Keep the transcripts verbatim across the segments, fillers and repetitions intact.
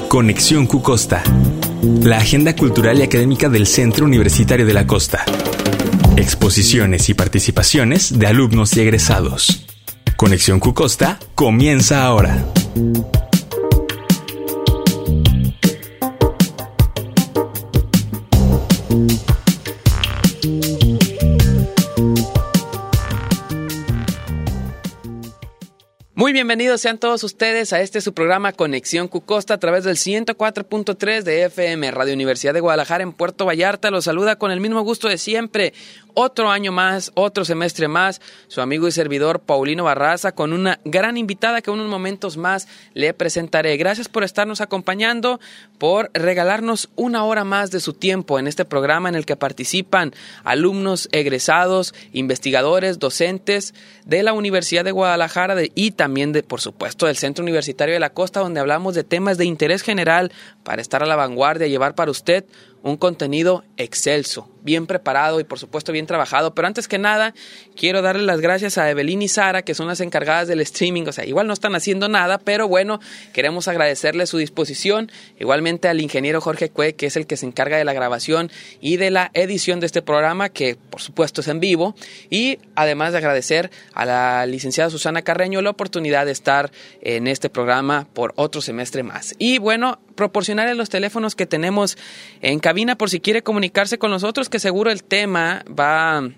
Conexión Q Costa, la agenda cultural y académica del Centro Universitario de la Costa. Exposiciones y participaciones de alumnos y egresados. Conexión Q Costa comienza ahora. Muy bienvenidos sean todos ustedes a este su programa Conexión Q Costa a través del ciento cuatro punto tres de F M, Radio Universidad de Guadalajara en Puerto Vallarta. Los saluda con el mismo gusto de siempre. Otro año más, otro semestre más, su amigo y servidor Paulino Barraza con una gran invitada que en unos momentos más le presentaré. Gracias por estarnos acompañando, por regalarnos una hora más de su tiempo en este programa en el que participan alumnos, egresados, investigadores, docentes de la Universidad de Guadalajara de, y también de, por supuesto, del Centro Universitario de la Costa, donde hablamos de temas de interés general para estar a la vanguardia y llevar para usted un contenido excelso, bien preparado y por supuesto bien trabajado. Pero antes que nada, quiero darle las gracias a Evelyn y Sara, que son las encargadas del streaming. O sea, igual no están haciendo nada, pero bueno, queremos agradecerles su disposición. Igualmente al ingeniero Jorge Cue, que es el que se encarga de la grabación y de la edición de este programa, que por supuesto es en vivo. Y además de agradecer a la licenciada Susana Carreño la oportunidad de estar en este programa por otro semestre más. Y bueno, proporcionarle los teléfonos que tenemos en cabina por si quiere comunicarse con nosotros, que seguro el tema va,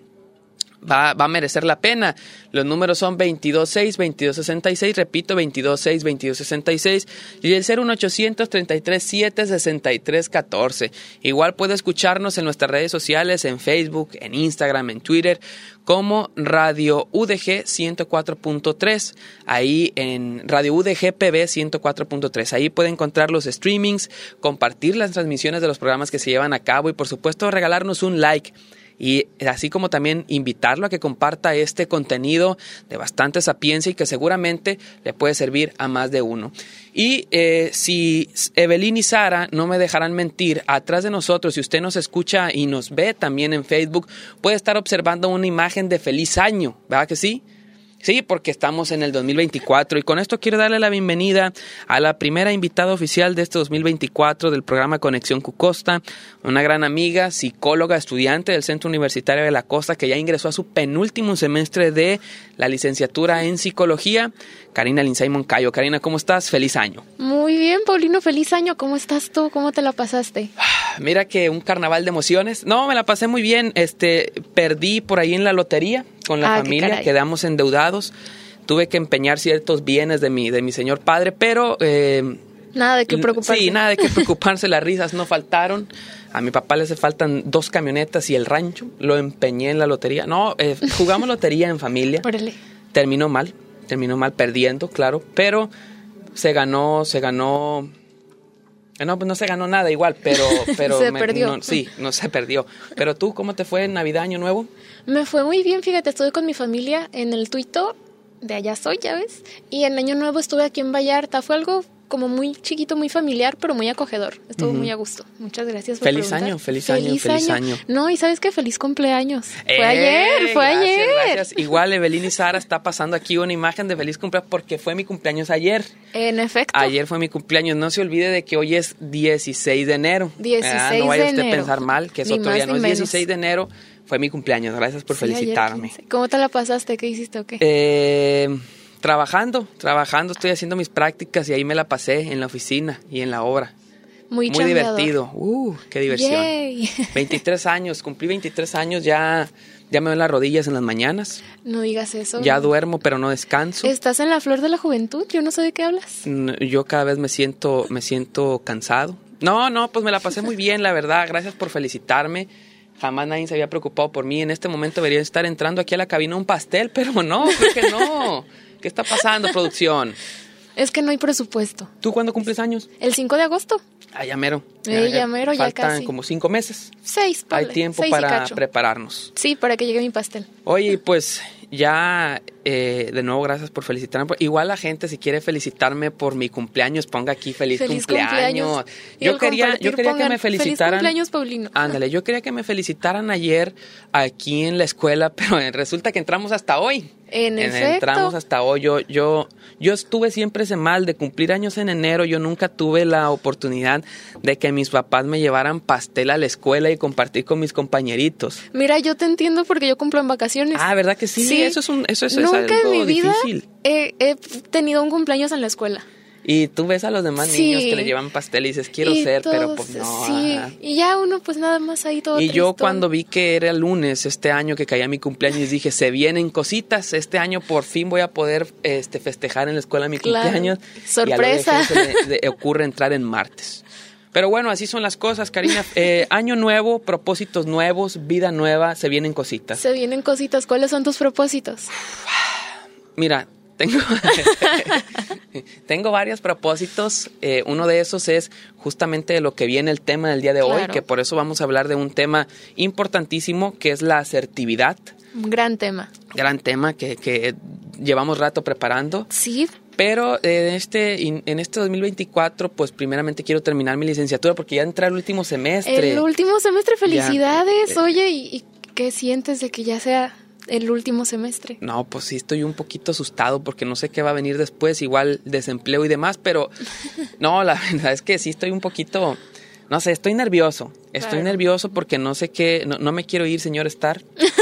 va, va a merecer la pena. Los números son veintidós seis, veintidós sesenta y seis, repito, veintidós seis, veintidós sesenta y seis y el cero uno ochocientos, treinta y tres siete, sesenta y tres catorce. Igual puede escucharnos en nuestras redes sociales, en Facebook, en Instagram, en Twitter, como Radio U D G ciento cuatro punto tres, ahí en Radio U D G P B ciento cuatro punto tres. Ahí puede encontrar los streamings, compartir las transmisiones de los programas que se llevan a cabo y por supuesto regalarnos un like. Y así como también invitarlo a que comparta este contenido de bastante sapiencia y que seguramente le puede servir a más de uno. Y eh, si Evelyn y Sara no me dejarán mentir, atrás de nosotros, si usted nos escucha y nos ve también en Facebook, puede estar observando una imagen de feliz año, ¿verdad que sí? Sí, porque estamos en el dos mil veinticuatro y con esto quiero darle la bienvenida a la primera invitada oficial de este dos mil veinticuatro del programa Conexión Q Costa, una gran amiga, psicóloga, estudiante del Centro Universitario de la Costa que ya ingresó a su penúltimo semestre de la licenciatura en Psicología, Karina Lindsay Moncayo. Karina, ¿cómo estás? Feliz año. Muy bien, Paulino, feliz año. ¿Cómo estás tú? ¿Cómo te la pasaste? Mira que un carnaval de emociones. No, me la pasé muy bien. Este, perdí por ahí en la lotería con la ah, familia, quedamos endeudados. Tuve que empeñar ciertos bienes de mi, de mi señor padre, pero... Eh, nada de qué preocuparse. Sí, nada de qué preocuparse, las risas no faltaron. A mi papá le hace faltan dos camionetas y el rancho. Lo empeñé en la lotería. No, eh, jugamos lotería en familia. Órale. Terminó mal, terminó mal perdiendo, claro, pero se ganó, se ganó... No, pues no se ganó nada igual, pero... pero se me, perdió. No, sí, no se perdió. Pero tú, ¿cómo te fue en Navidad, Año Nuevo? Me fue muy bien, fíjate, estuve con mi familia en el Tuito, de allá soy, ya ves, y en Año Nuevo estuve aquí en Vallarta. Fue algo como muy chiquito, muy familiar, pero muy acogedor. Estuvo uh-huh. muy a gusto. Muchas gracias por Feliz preguntar. año, feliz, feliz año, feliz año. año. No, y ¿sabes qué? Feliz cumpleaños. ¡Eh! Fue ayer, fue gracias, ayer. Gracias. Igual Evelyn y Sara está pasando aquí una imagen de feliz cumpleaños porque fue mi cumpleaños ayer. En efecto. Ayer fue mi cumpleaños. No se olvide de que hoy es dieciséis de enero. dieciséis ah, no vaya de usted enero. a pensar mal, que es Ni otro día. No es menos. dieciséis de enero, fue mi cumpleaños. Gracias por sí, felicitarme. Ayer, ¿cómo te la pasaste? ¿Qué hiciste o qué? Eh... Trabajando, trabajando, estoy haciendo mis prácticas y ahí me la pasé en la oficina y en la obra. Muy, Muy divertido. Uh, qué diversión. Yay. veintitrés años, cumplí veintitrés años, ya, ya me duelen las rodillas en las mañanas. No digas eso. Ya duermo, pero no descanso. Estás en la flor de la juventud, yo no sé de qué hablas. Yo cada vez me siento, me siento cansado. No, no, pues me la pasé muy bien, la verdad. Gracias por felicitarme. Jamás nadie se había preocupado por mí. En este momento debería estar entrando aquí a la cabina un pastel, pero no, creo que no. ¿Qué está pasando, producción? Es que no hay presupuesto. ¿Tú cuándo cumples años? El cinco de agosto. Ah, ya mero. Eh, ya mero, ya casi. Faltan como cinco meses. Seis, ponle. Hay tiempo Seis para prepararnos. Sí, para que llegue mi pastel. Oye, pues ya Eh, de nuevo, gracias por felicitarme. Igual la gente, si quiere felicitarme por mi cumpleaños, ponga aquí feliz, feliz cumpleaños. cumpleaños. Yo quería, yo quería que me felicitaran. Feliz cumpleaños, Paulino. Ándale, yo quería que me felicitaran ayer aquí en la escuela, pero resulta que entramos hasta hoy. En, en efecto. Entramos hasta hoy. Yo, yo, yo estuve siempre ese mal de cumplir años en enero. Yo nunca tuve la oportunidad de que mis papás me llevaran pastel a la escuela y compartir con mis compañeritos. Mira, yo te entiendo porque yo cumplo en vacaciones. Ah, ¿verdad que sí? Sí. Eso es un, eso es, nunca es algo en mi vida difícil. He, he tenido un cumpleaños en la escuela. Y tú ves a los demás sí. niños que le llevan pastel y dices, quiero y ser, todos, pero pues no. Sí, ajá. Y ya uno pues nada más ahí todo Y tristón. yo cuando vi que era el lunes este año que caía mi cumpleaños, dije, se vienen cositas, este año por fin voy a poder este, festejar en la escuela mi claro. cumpleaños. Sorpresa. Y a se me de, ocurre entrar en martes. Pero bueno, así son las cosas, Karina. Eh, año nuevo, propósitos nuevos, vida nueva, se vienen cositas. Se vienen cositas. ¿Cuáles son tus propósitos? Mira, tengo, tengo varios propósitos. Eh, uno de esos es justamente de lo que viene el tema del día de claro. hoy, que por eso vamos a hablar de un tema importantísimo, que es la asertividad. Un gran tema. Gran tema que, que llevamos rato preparando. Sí. Pero en este, en este dos mil veinticuatro, pues primeramente quiero terminar mi licenciatura porque ya entra el último semestre. El último semestre, felicidades. Ya, eh, Oye, ¿y, ¿y qué sientes de que ya sea el último semestre? No, pues sí estoy un poquito asustado porque no sé qué va a venir después, igual desempleo y demás, pero no, la verdad es que sí estoy un poquito, no sé, estoy nervioso. Estoy claro. nervioso porque no sé qué, no, no me quiero ir, señor Star.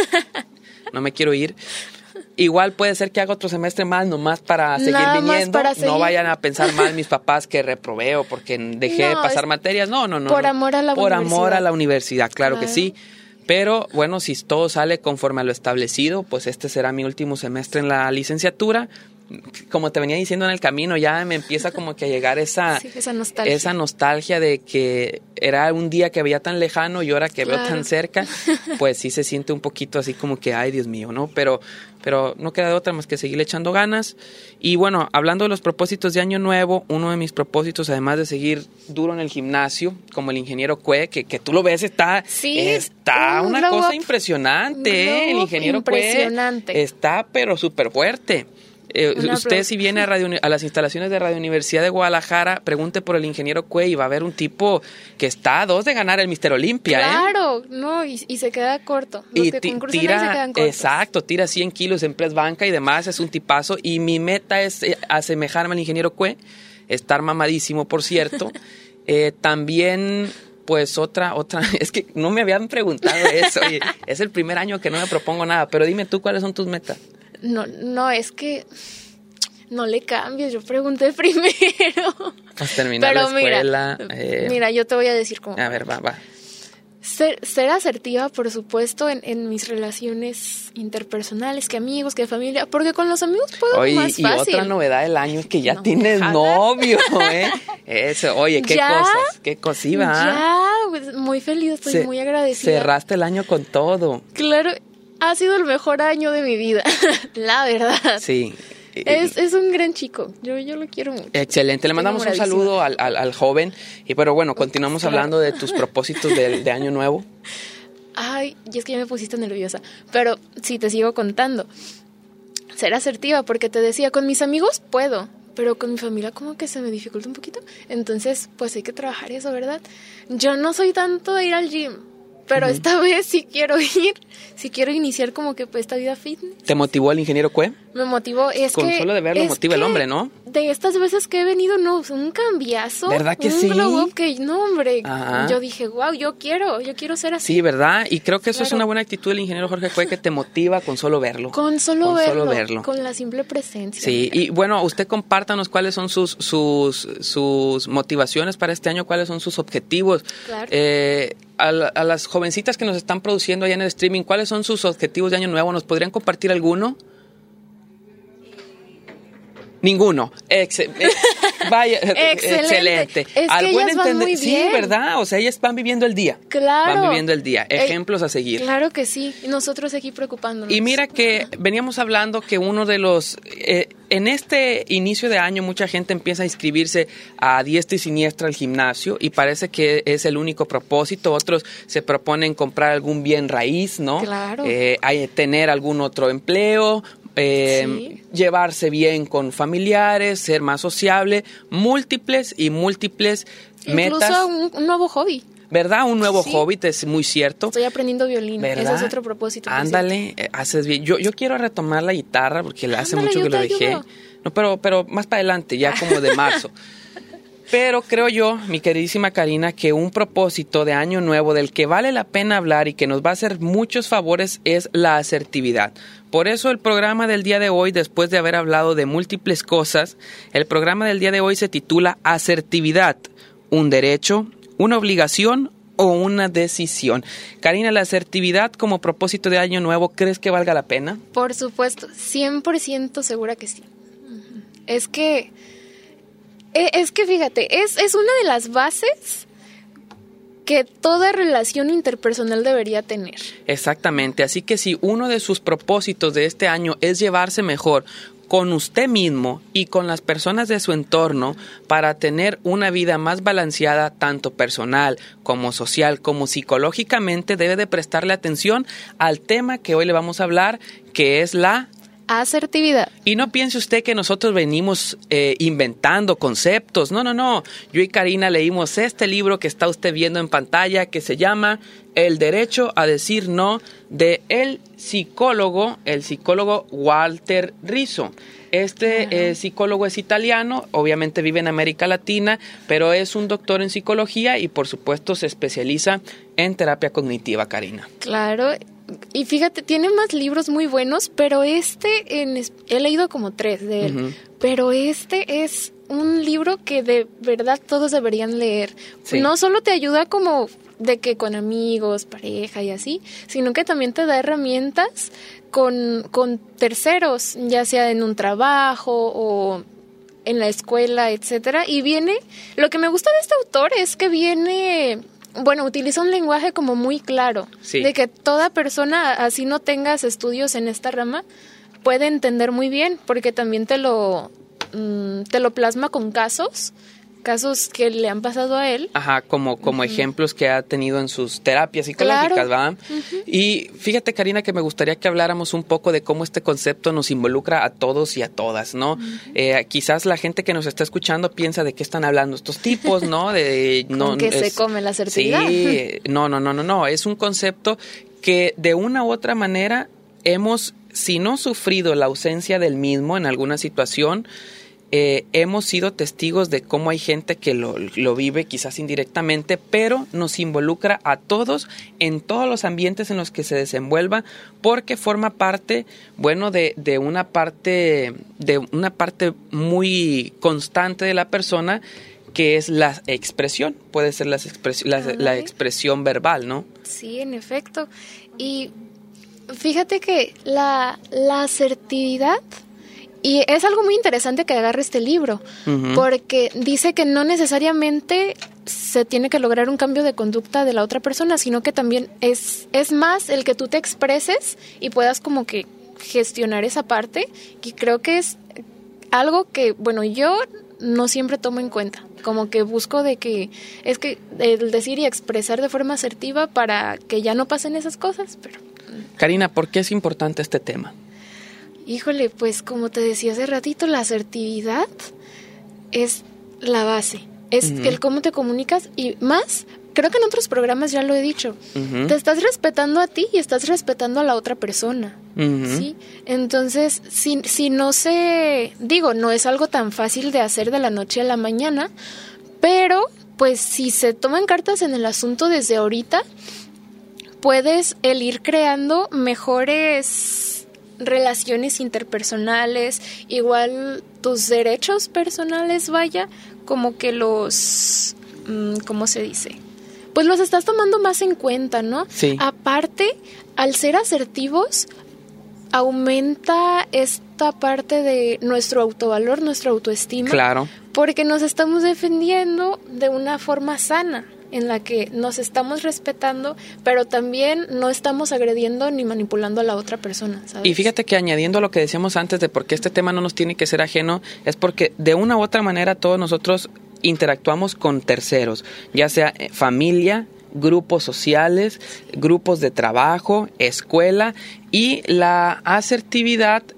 No me quiero ir. Igual puede ser que haga otro semestre más, nomás para seguir Nada viniendo. Para seguir. No vayan a pensar mal mis papás que reprobé o porque dejé no, de pasar materias. No, no, no. Por no. amor a la por universidad. Por amor a la universidad, claro, claro que sí. Pero bueno, si todo sale conforme a lo establecido, pues este será mi último semestre en la licenciatura. Como te venía diciendo en el camino, ya me empieza como que a llegar esa, sí, esa, nostalgia. esa nostalgia de que era un día que veía tan lejano y ahora que claro. veo tan cerca, pues sí se siente un poquito así como que, ay, Dios mío, ¿no? Pero, pero no queda de otra más que seguirle echando ganas. Y bueno, hablando de los propósitos de Año Nuevo, uno de mis propósitos, además de seguir duro en el gimnasio, como el ingeniero Cue, que, que tú lo ves, está, sí, está un una cosa up, impresionante, ¿eh? El ingeniero impresionante. Cue está pero súper fuerte. Eh, usted si viene a, radio, a las instalaciones de Radio Universidad de Guadalajara, pregunte por el ingeniero Cue y va a ver un tipo que está a dos de ganar el Mister Olimpia. Claro, ¿eh? no, y, y se queda corto. Los y que ti, tira, se quedan cortos. Exacto, tira cien kilos en press banca y demás, es un tipazo. Y mi meta es eh, asemejarme al ingeniero Cue, estar mamadísimo, por cierto. eh, también... Pues otra, otra, es que no me habían preguntado eso, oye, es el primer año que no me propongo nada, pero dime tú, ¿cuáles son tus metas? No, no, es que no le cambies, yo pregunté primero. Pues terminar pero la escuela. Mira, eh, mira, yo te voy a decir cómo. A ver, va, va. Ser, ser asertiva, por supuesto, en, en mis relaciones interpersonales, que amigos, que familia, porque con los amigos puedo oye, más y fácil. otra novedad del año es que ya no tienes novio, ¿eh? Eso, oye, qué ¿Ya? cosas, qué cosiva. Ya, pues, muy feliz, estoy Se, muy agradecida. Cerraste el año con todo. Claro, ha sido el mejor año de mi vida, la verdad. Sí. Es, es un gran chico, yo, yo lo quiero mucho. Excelente, le mandamos un saludo al, al, al joven. Y pero bueno, continuamos claro. hablando de tus propósitos de, de año nuevo. Ay, y es que ya me pusiste nerviosa, pero sí, te sigo contando. Ser asertiva, porque te decía, con mis amigos puedo, pero con mi familia como que se me dificulta un poquito. Entonces, pues hay que trabajar eso, ¿verdad? Yo no soy tanto de ir al gym, pero uh-huh. esta vez sí quiero ir, sí quiero iniciar como que pues esta vida fitness. ¿Te motivó el ingeniero Cue? Me motivó, es Con que... solo de verlo motiva el hombre, ¿no? De estas veces que he venido, no, un cambiazo. ¿Verdad que un sí? Un glow up que, no, hombre, Ajá. yo dije, wow, yo quiero, yo quiero ser así. Sí, ¿verdad? Y creo que eso claro. es una buena actitud del ingeniero Jorge Cue, que te motiva con solo verlo. Con solo, con verlo, solo verlo. Con la simple presencia. Sí, mira. Y bueno, usted compártanos cuáles son sus, sus, sus motivaciones para este año, cuáles son sus objetivos. Claro. Eh, a, la, a las jovencitas que nos están produciendo allá en el streaming, ¿cuáles son sus objetivos de año nuevo? ¿Nos podrían compartir alguno? Ninguno. Ex eh, vaya, excelente. excelente. Es que ellas van muy bien. Sí, ¿verdad? O sea, ellas van viviendo el día. Claro. Van viviendo el día. Ejemplos eh, a seguir. Claro que sí. Y nosotros aquí preocupándonos. Y mira que veníamos hablando que uno de los... Eh, en este inicio de año mucha gente empieza a inscribirse a diestra y siniestra al gimnasio y parece que es el único propósito. Otros se proponen comprar algún bien raíz, ¿no? Claro. Eh, hay, tener algún otro empleo. eh, Sí. llevarse bien con familiares, ser más sociable, múltiples y múltiples Incluso metas. un, un nuevo hobby. ¿Verdad? Un nuevo Sí. hobbit, es muy cierto. Estoy aprendiendo violín. ¿Verdad? Ese es otro propósito. por Ándale, eh, haces bien. Yo, yo quiero retomar la guitarra porque hace Ándale, mucho yo que lo te dejé. ayudo. No, pero, pero más para adelante, ya como de marzo. Pero creo yo, mi queridísima Karina, que un propósito de año nuevo del que vale la pena hablar y que nos va a hacer muchos favores es la asertividad. Por eso el programa del día de hoy, después de haber hablado de múltiples cosas, el programa del día de hoy se titula Asertividad, un derecho, una obligación o una decisión. Karina, la asertividad como propósito de año nuevo, ¿crees que valga la pena? Por supuesto, cien por ciento segura que sí. Ujú. Es que, e- es que fíjate, es, es una de las bases que toda relación interpersonal debería tener. Exactamente, así que si uno de sus propósitos de este año es llevarse mejor con usted mismo y con las personas de su entorno para tener una vida más balanceada, tanto personal como social como psicológicamente, debe de prestarle atención al tema que hoy le vamos a hablar, que es la... Asertividad. Y no piense usted que nosotros venimos eh, inventando conceptos. No, no, no. Yo y Karina leímos este libro que está usted viendo en pantalla que se llama El derecho a decir no, de el psicólogo, el psicólogo Walter Rizzo. Este eh, psicólogo es italiano, obviamente vive en América Latina, pero es un doctor en psicología y por supuesto se especializa en terapia cognitiva, Karina. Claro. Y fíjate, tiene más libros muy buenos, pero este, en, es- he leído como tres de él, Ujú. pero este es un libro que de verdad todos deberían leer. Sí. No solo te ayuda como de que con amigos, pareja y así, sino que también te da herramientas con, con terceros, ya sea en un trabajo o en la escuela, etcétera. Y viene, lo que me gusta de este autor es que viene... Bueno, utiliza un lenguaje como muy claro, Sí. de que toda persona, así no tengas estudios en esta rama, puede entender muy bien, porque también te lo, mm, te lo plasma con casos, casos que le han pasado a él. Ajá, como, como ejemplos que ha tenido en sus terapias psicológicas, Claro. ¿va? Y fíjate, Karina, que me gustaría que habláramos un poco de cómo este concepto nos involucra a todos y a todas, ¿no? Eh, quizás la gente que nos está escuchando piensa de qué están hablando estos tipos, ¿no? De no ¿Con qué se es- come la asertividad? Sí, no, no, no, no, no. Es un concepto que de una u otra manera hemos, si no sufrido la ausencia del mismo en alguna situación, Eh, hemos sido testigos de cómo hay gente que lo, lo vive quizás indirectamente, pero nos involucra a todos en todos los ambientes en los que se desenvuelva, porque forma parte, bueno, de, de una parte, de una parte muy constante de la persona, que es la expresión, puede ser las expres- la, la Ándale. expresión verbal, ¿no? Sí, en efecto. Y fíjate que la, la asertividad, y es algo muy interesante que agarre este libro, Ujú. porque dice que no necesariamente se tiene que lograr un cambio de conducta de la otra persona, sino que también es, es más el que tú te expreses y puedas como que gestionar esa parte, y creo que es algo que, bueno, yo no siempre tomo en cuenta, como que busco de que, es que el decir y expresar de forma asertiva para que ya no pasen esas cosas, pero Karina, ¿por qué es importante este tema? híjole, pues como te decía hace ratito, la asertividad es la base, es Ujú. el cómo te comunicas, y más, creo que en otros programas ya lo he dicho, Ujú. te estás respetando a ti y estás respetando a la otra persona. Ujú. Sí, entonces, si, si no se, digo, no es algo tan fácil de hacer de la noche a la mañana, pero pues si se toman cartas en el asunto desde ahorita, puedes el ir creando mejores relaciones interpersonales, igual tus derechos personales, vaya, como que los, mm, ¿cómo se dice? Pues los estás tomando más en cuenta, ¿no? Sí. Aparte, al ser asertivos, aumenta esta parte de nuestro autovalor, nuestra autoestima, Claro. porque nos estamos defendiendo de una forma sana, en la que nos estamos respetando, pero también no estamos agrediendo ni manipulando a la otra persona, ¿sabes? Y fíjate que añadiendo a lo que decíamos antes de por qué este tema no nos tiene que ser ajeno, es porque de una u otra manera todos nosotros interactuamos con terceros, ya sea eh, familia, grupos sociales, grupos de trabajo, escuela, y la asertividad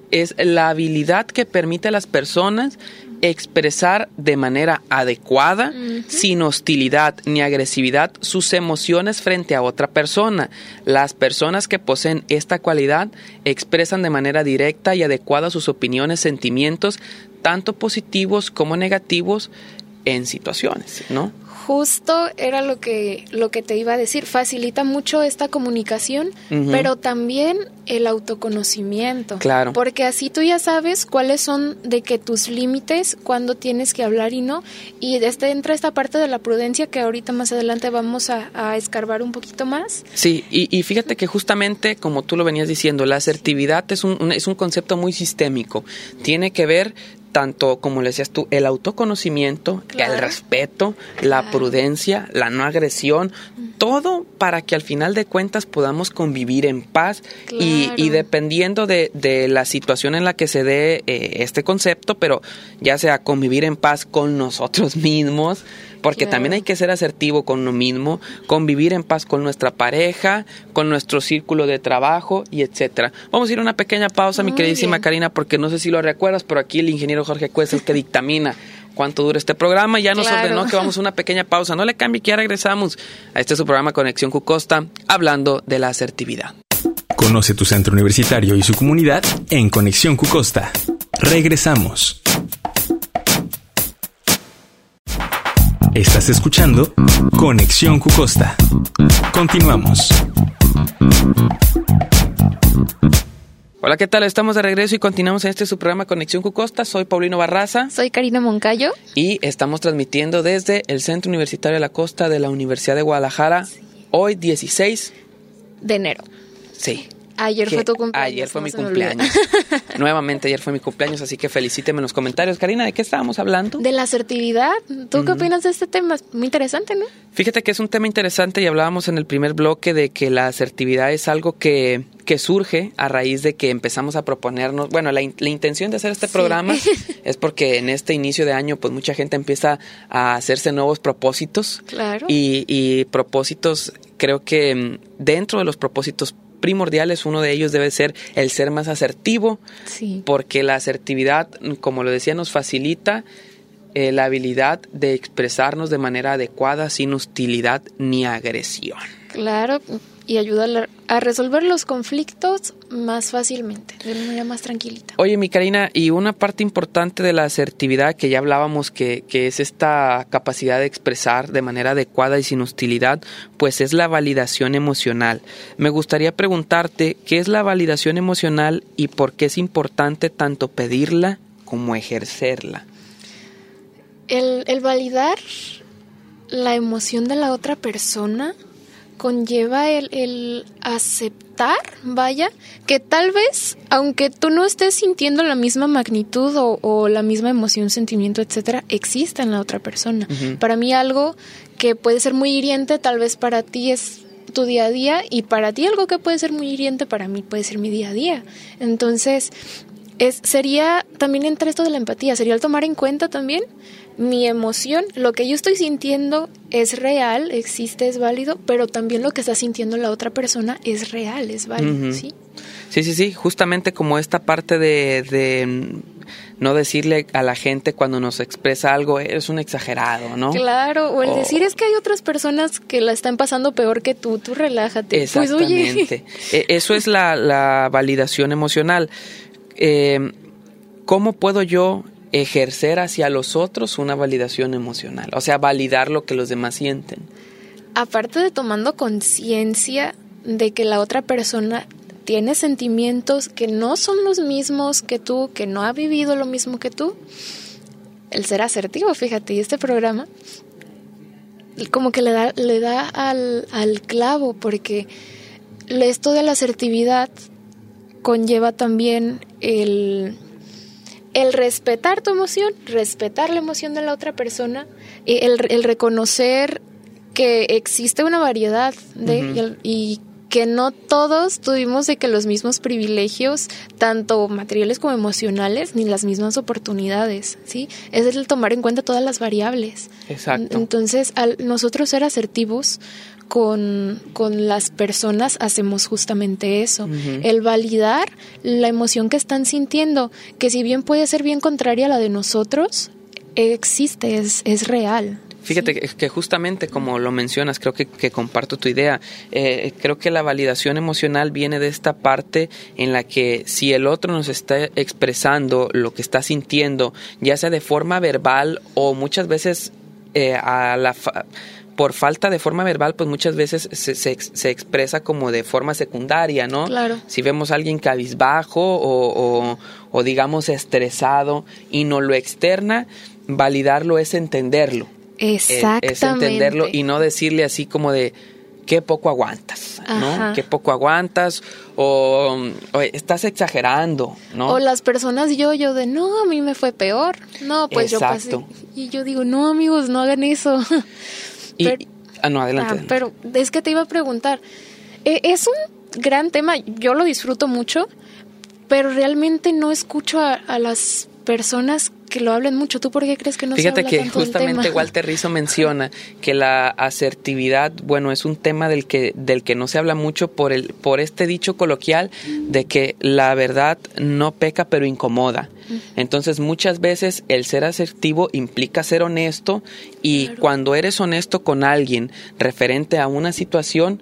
es la habilidad que permite a las personas expresar de manera adecuada, uh-huh. sin hostilidad ni agresividad, sus emociones frente a otra persona. Las personas que poseen esta cualidad expresan de manera directa y adecuada sus opiniones, sentimientos, tanto positivos como negativos en situaciones, ¿no? Justo era lo que, lo que te iba a decir. Facilita mucho esta comunicación, uh-huh. pero también el autoconocimiento. Claro. Porque así tú ya sabes cuáles son de que tus límites, cuándo tienes que hablar y no. Y este entra esta parte de la prudencia que ahorita más adelante vamos a, a escarbar un poquito más. Sí, y, y fíjate que justamente como tú lo venías diciendo, la asertividad es un, un, es un concepto muy sistémico. Tiene que ver tanto, como le decías tú, el autoconocimiento, claro. el respeto, la claro. prudencia, la no agresión, uh-huh. todo para que al final de cuentas podamos convivir en paz. Claro. y, y dependiendo de, de la situación en la que se dé eh, este concepto, pero ya sea convivir en paz con nosotros mismos, porque claro. también hay que ser asertivo con uno mismo, convivir en paz con nuestra pareja, con nuestro círculo de trabajo y etcétera. Vamos a ir a una pequeña pausa, Muy mi queridísima bien. Karina, porque no sé si lo recuerdas, pero aquí el ingeniero Jorge Cuesta es el que dictamina cuánto dura este programa. Ya nos claro. ordenó que vamos a una pequeña pausa. No le cambie, que ya regresamos a este su programa Conexión Cucosta, hablando de la asertividad. Conoce tu centro universitario y su comunidad en Conexión Cucosta. Regresamos. Estás escuchando Conexión Cucosta. Continuamos. Hola, ¿qué tal? Estamos de regreso y continuamos en este su programa Conexión Cucosta. Soy Paulino Barraza. Soy Karina Moncayo. Y estamos transmitiendo desde el Centro Universitario de la Costa de la Universidad de Guadalajara. Sí. Hoy dieciséis de enero. Sí. Ayer fue tu cumpleaños. Ayer fue no mi cumpleaños. Nuevamente ayer fue mi cumpleaños, así que felicíteme en los comentarios. Karina, ¿de qué estábamos hablando? De la asertividad. ¿Tú uh-huh. qué opinas de este tema? Muy interesante, ¿no? Fíjate que es un tema interesante y hablábamos en el primer bloque de que la asertividad es algo que, que surge a raíz de que empezamos a proponernos. Bueno, la, la intención de hacer este sí. programa es porque en este inicio de año pues mucha gente empieza a hacerse nuevos propósitos. Claro. Y, y propósitos, creo que dentro de los propósitos primordiales, uno de ellos debe ser el ser más asertivo, sí. porque la asertividad, como lo decía, nos facilita eh, la habilidad de expresarnos de manera adecuada, sin hostilidad ni agresión. Claro, y ayuda a resolver los conflictos más fácilmente, de una manera más tranquilita. Oye, mi Karina, y una parte importante de la asertividad que ya hablábamos, que, que es esta capacidad de expresar de manera adecuada y sin hostilidad, pues es la validación emocional. Me gustaría preguntarte, ¿qué es la validación emocional y por qué es importante tanto pedirla como ejercerla? El, el validar la emoción de la otra persona conlleva el, el aceptar, vaya, que tal vez, aunque tú no estés sintiendo la misma magnitud o, o la misma emoción, sentimiento, etcétera, exista en la otra persona. Uh-huh. Para mí algo que puede ser muy hiriente, tal vez para ti es tu día a día, y para ti algo que puede ser muy hiriente, para mí puede ser mi día a día. Entonces, es, sería también entre esto de la empatía, sería el tomar en cuenta también mi emoción, lo que yo estoy sintiendo es real, existe, es válido, pero también lo que está sintiendo la otra persona es real, es válido, uh-huh. ¿sí? Sí, sí, sí, justamente como esta parte de, de no decirle a la gente cuando nos expresa algo, eres un exagerado, ¿no? Claro, o el o... decir es que hay otras personas que la están pasando peor que tú, tú relájate. Exactamente. Pues, oye. Eso es la, la validación emocional. Eh, ¿Cómo puedo yo ejercer hacia los otros una validación emocional? O sea, validar lo que los demás sienten. Aparte de tomando conciencia de que la otra persona tiene sentimientos que no son los mismos que tú, que no ha vivido lo mismo que tú, el ser asertivo, fíjate, y este programa como que le da, le da al, al clavo, porque esto de la asertividad conlleva también el... el respetar tu emoción, respetar la emoción de la otra persona, el, el reconocer que existe una variedad de uh-huh. y, el, y que no todos tuvimos de que los mismos privilegios, tanto materiales como emocionales, ni las mismas oportunidades, ¿sí? Es el tomar en cuenta todas las variables. Exacto. Entonces, al nosotros ser asertivos con, con las personas hacemos justamente eso, Uh-huh. el validar la emoción que están sintiendo, que si bien puede ser bien contraria a la de nosotros, existe, es, es real. Fíjate sí. que, que justamente como lo mencionas, creo que, que comparto tu idea. Eh, creo que la validación emocional viene de esta parte en la que si el otro nos está expresando lo que está sintiendo, ya sea de forma verbal o muchas veces eh, a la fa- por falta de forma verbal, pues muchas veces se, se, se expresa como de forma secundaria, ¿no? Claro. Si vemos a alguien cabizbajo o, o, o digamos estresado y no lo externa, validarlo es entenderlo. Exactamente. Es entenderlo y no decirle así como de qué poco aguantas, ¿no? Ajá. Qué poco aguantas o, o estás exagerando, ¿no? O las personas yo, yo de no, a mí me fue peor. No, pues Exacto. yo pasé. Y yo digo, no, amigos, no hagan eso. Y, pero, ah, no, adelante. Ah, pero es que te iba a preguntar, eh, es un gran tema, yo lo disfruto mucho, pero realmente no escucho a, a las personas que lo hablen mucho. ¿Tú por qué crees que no Fíjate se habla que tanto del tema? justamente Walter Rizzo menciona que la asertividad, bueno, es un tema del que del que no se habla mucho por el por este dicho coloquial de que la verdad no peca pero incomoda. Entonces muchas veces el ser asertivo implica ser honesto y Claro. cuando eres honesto con alguien referente a una situación,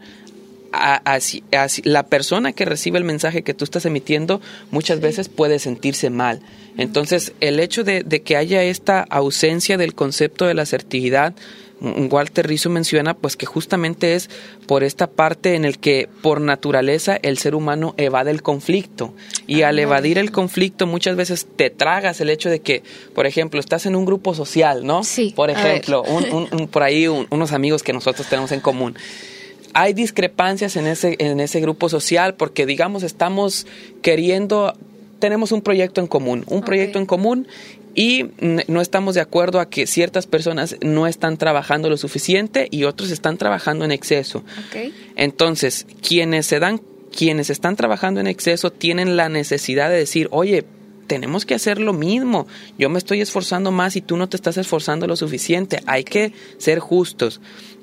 A, así, así, la persona que recibe el mensaje que tú estás emitiendo muchas sí. veces puede sentirse mal. Entonces, el hecho de, de que haya esta ausencia del concepto de la asertividad, Walter Rizzo menciona pues que justamente es por esta parte en el que por naturaleza el ser humano evade el conflicto y ah, al evadir el conflicto muchas veces te tragas el hecho de que, por ejemplo, estás en un grupo social, ¿no? Sí, por ejemplo, un, un, un, por ahí un, unos amigos que nosotros tenemos en común. Hay discrepancias en ese, en ese grupo social porque, digamos, estamos queriendo, tenemos un proyecto en común, un okay. proyecto en común y no estamos de acuerdo a que ciertas personas no están trabajando lo suficiente y otros están trabajando en exceso. Okay. Entonces, quienes se dan, quienes están trabajando en exceso tienen la necesidad de decir, oye, tenemos que hacer lo mismo, yo me estoy esforzando más y tú no te estás esforzando lo suficiente, hay que ser justos.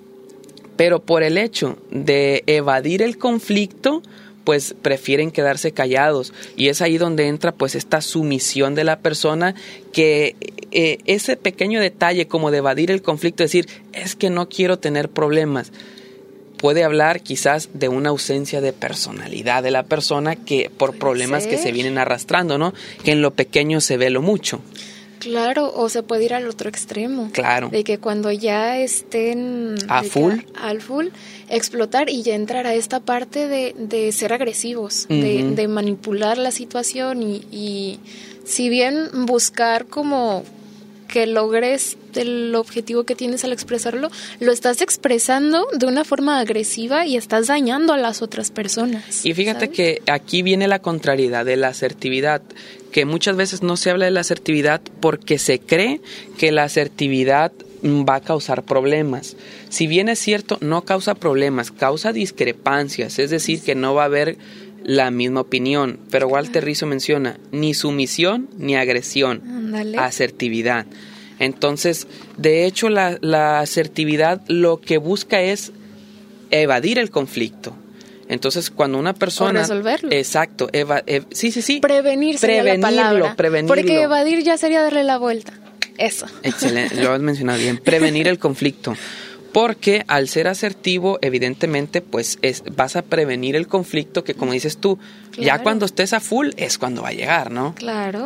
Pero por el hecho de evadir el conflicto, pues prefieren quedarse callados. Y es ahí donde entra pues esta sumisión de la persona que eh, ese pequeño detalle como de evadir el conflicto, decir, es que no quiero tener problemas, puede hablar quizás de una ausencia de personalidad de la persona que por problemas que se vienen arrastrando, ¿no? Que en lo pequeño se ve lo mucho. Claro, o se puede ir al otro extremo. Claro. De que cuando ya estén... A full. Que, al full, explotar y ya entrar a esta parte de, de ser agresivos, uh-huh. de, de manipular la situación y, y si bien buscar como que logres el objetivo que tienes al expresarlo, lo estás expresando de una forma agresiva y estás dañando a las otras personas. Y fíjate ¿sabes? Que aquí viene la contrariedad de la asertividad, que muchas veces no se habla de la asertividad porque se cree que la asertividad va a causar problemas. Si bien es cierto, no causa problemas, causa discrepancias, es decir, que no va a haber la misma opinión. Pero Walter Rizzo menciona ni sumisión ni agresión, Ándale. Asertividad. Entonces, de hecho, la, la asertividad lo que busca es evadir el conflicto. Entonces, cuando una persona... O resolverlo. Exacto. Eva, ev, sí, sí, sí. Prevenir sería prevenirlo, la palabra. Prevenirlo. Porque evadir ya sería darle la vuelta. Eso. Excelente, lo has mencionado bien. Prevenir el conflicto. Porque al ser asertivo, evidentemente, pues es, vas a prevenir el conflicto que, como dices tú, claro. ya cuando estés a full es cuando va a llegar, ¿no? Claro.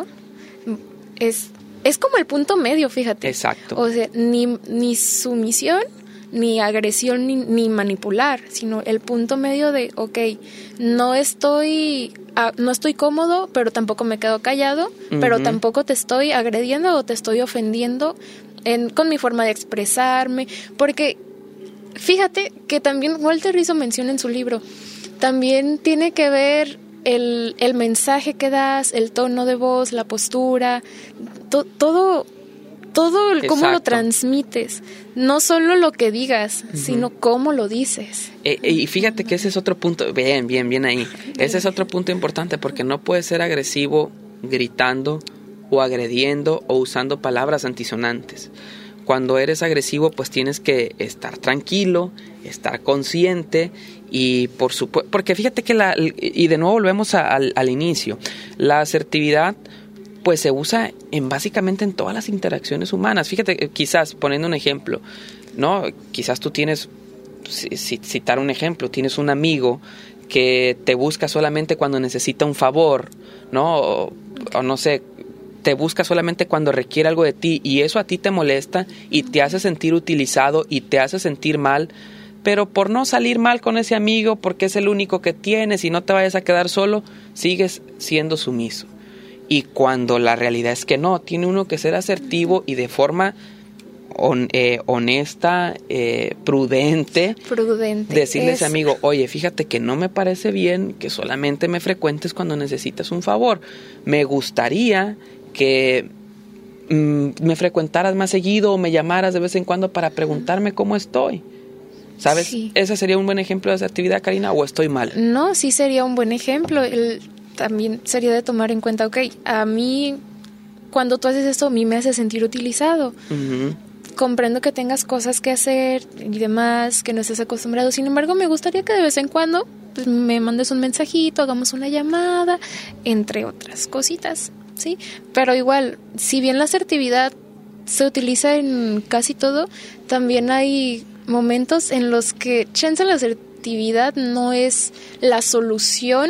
Es, es como el punto medio, fíjate. Exacto. O sea, ni, ni sumisión, ni agresión, ni, ni manipular, sino el punto medio de, ok, no estoy, ah, no estoy cómodo, pero tampoco me quedo callado, uh-huh. pero tampoco te estoy agrediendo o te estoy ofendiendo en, con mi forma de expresarme, porque fíjate que también Walter Rizzo menciona en su libro, también tiene que ver el, el mensaje que das, el tono de voz, la postura, to, todo... Todo el cómo lo transmites, no solo lo que digas, uh-huh. sino cómo lo dices. Eh, eh, y fíjate que ese es otro punto, bien, bien, bien ahí. Ese es otro punto importante porque no puedes ser agresivo gritando o agrediendo o usando palabras antisonantes. cuando eres agresivo, pues tienes que estar tranquilo, estar consciente y por supuesto, porque fíjate que la, y de nuevo volvemos a, al, al inicio, la asertividad pues se usa en básicamente en todas las interacciones humanas. Fíjate, quizás poniendo un ejemplo, ¿no? Quizás tú tienes, citar un ejemplo, tienes un amigo que te busca solamente cuando necesita un favor, ¿no? O, o no sé, te busca solamente cuando requiere algo de ti y eso a ti te molesta y te hace sentir utilizado y te hace sentir mal, pero por no salir mal con ese amigo, porque es el único que tienes y no te vayas a quedar solo, sigues siendo sumiso. Y cuando la realidad es que no, tiene uno que ser asertivo y de forma on, eh, honesta, eh, prudente, prudente, decirle es... a ese amigo, oye, fíjate que no me parece bien que solamente me frecuentes cuando necesitas un favor. Me gustaría que mm, me frecuentaras más seguido o me llamaras de vez en cuando para preguntarme cómo estoy. ¿Sabes? Sí. ¿Ese sería un buen ejemplo de asertividad, Karina, o estoy mal? No, sí sería un buen ejemplo. El... También sería de tomar en cuenta, ok, a mí, cuando tú haces esto, a mí me hace sentir utilizado. Uh-huh. Comprendo que tengas cosas que hacer y demás, que no estés acostumbrado. Sin embargo, me gustaría que de vez en cuando pues, me mandes un mensajito, hagamos una llamada, entre otras cositas, ¿sí? Pero igual, si bien la asertividad se utiliza en casi todo, también hay momentos en los que chance la asertividad no es la solución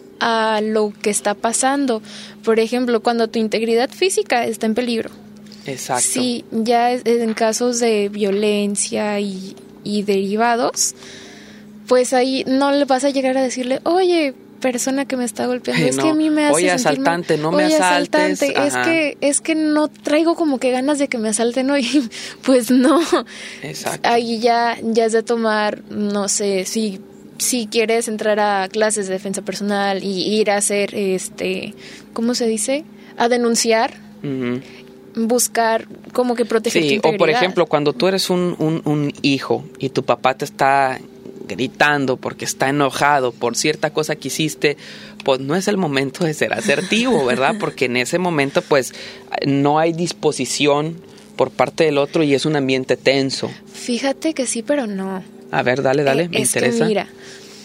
a lo que está pasando. Por ejemplo, cuando tu integridad física está en peligro. Exacto. Sí, ya en casos de violencia y, y derivados, pues ahí no le vas a llegar a decirle, oye, persona que me está golpeando, hey, es no. que a mí me hace oye, sentir asaltante, mal. no me oye, asaltes. Asaltante, es que, es que no traigo como que ganas de que me asalten hoy. Pues no. Exacto. Ahí ya, ya es de tomar, no sé, si... si quieres entrar a clases de defensa personal y ir a hacer, este, ¿cómo se dice? A denunciar, uh-huh. buscar como que proteger sí, tu integridad. O por ejemplo, cuando tú eres un, un, un hijo y tu papá te está gritando porque está enojado por cierta cosa que hiciste, pues no es el momento de ser asertivo, ¿verdad? Porque en ese momento pues no hay disposición por parte del otro y es un ambiente tenso. Fíjate que sí, pero no. A ver, dale, dale, eh, me es interesa. Que mira,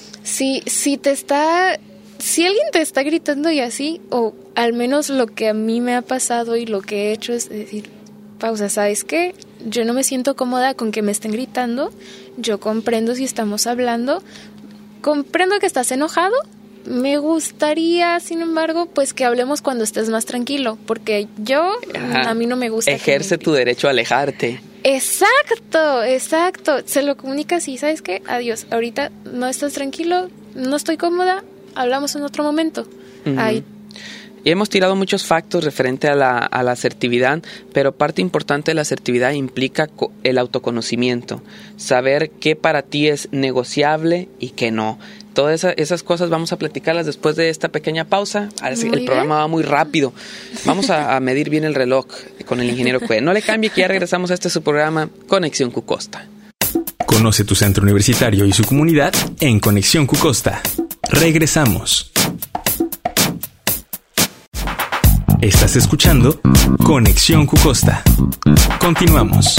si, si te está, si alguien te está gritando y así, o al menos lo que a mí me ha pasado y lo que he hecho es decir, pausa, ¿sabes qué? Yo no me siento cómoda con que me estén gritando, yo comprendo si estamos hablando, comprendo que estás enojado, me gustaría, sin embargo, pues que hablemos cuando estés más tranquilo, porque yo, Ajá. a mí no me gusta. Ejerce tu derecho a alejarte. Exacto, exacto. Se lo comunica así, ¿sabes qué? Adiós, ahorita no estás tranquilo, no estoy cómoda, hablamos en otro momento. Uh-huh. Ahí. Y hemos tirado muchos factos referente a la, a la asertividad, pero parte importante de la asertividad implica co- el autoconocimiento, saber qué para ti es negociable y qué no. Todas esa, esas cosas vamos a platicarlas después de esta pequeña pausa. Ahora sí, el bien. programa va muy rápido. Vamos a, a medir bien el reloj con el ingeniero Cue. No le cambie que ya regresamos a este su programa Conexión Cucosta. Conoce tu centro universitario y su comunidad en Conexión Cucosta. Regresamos. Estás escuchando Conexión Cucosta. Continuamos.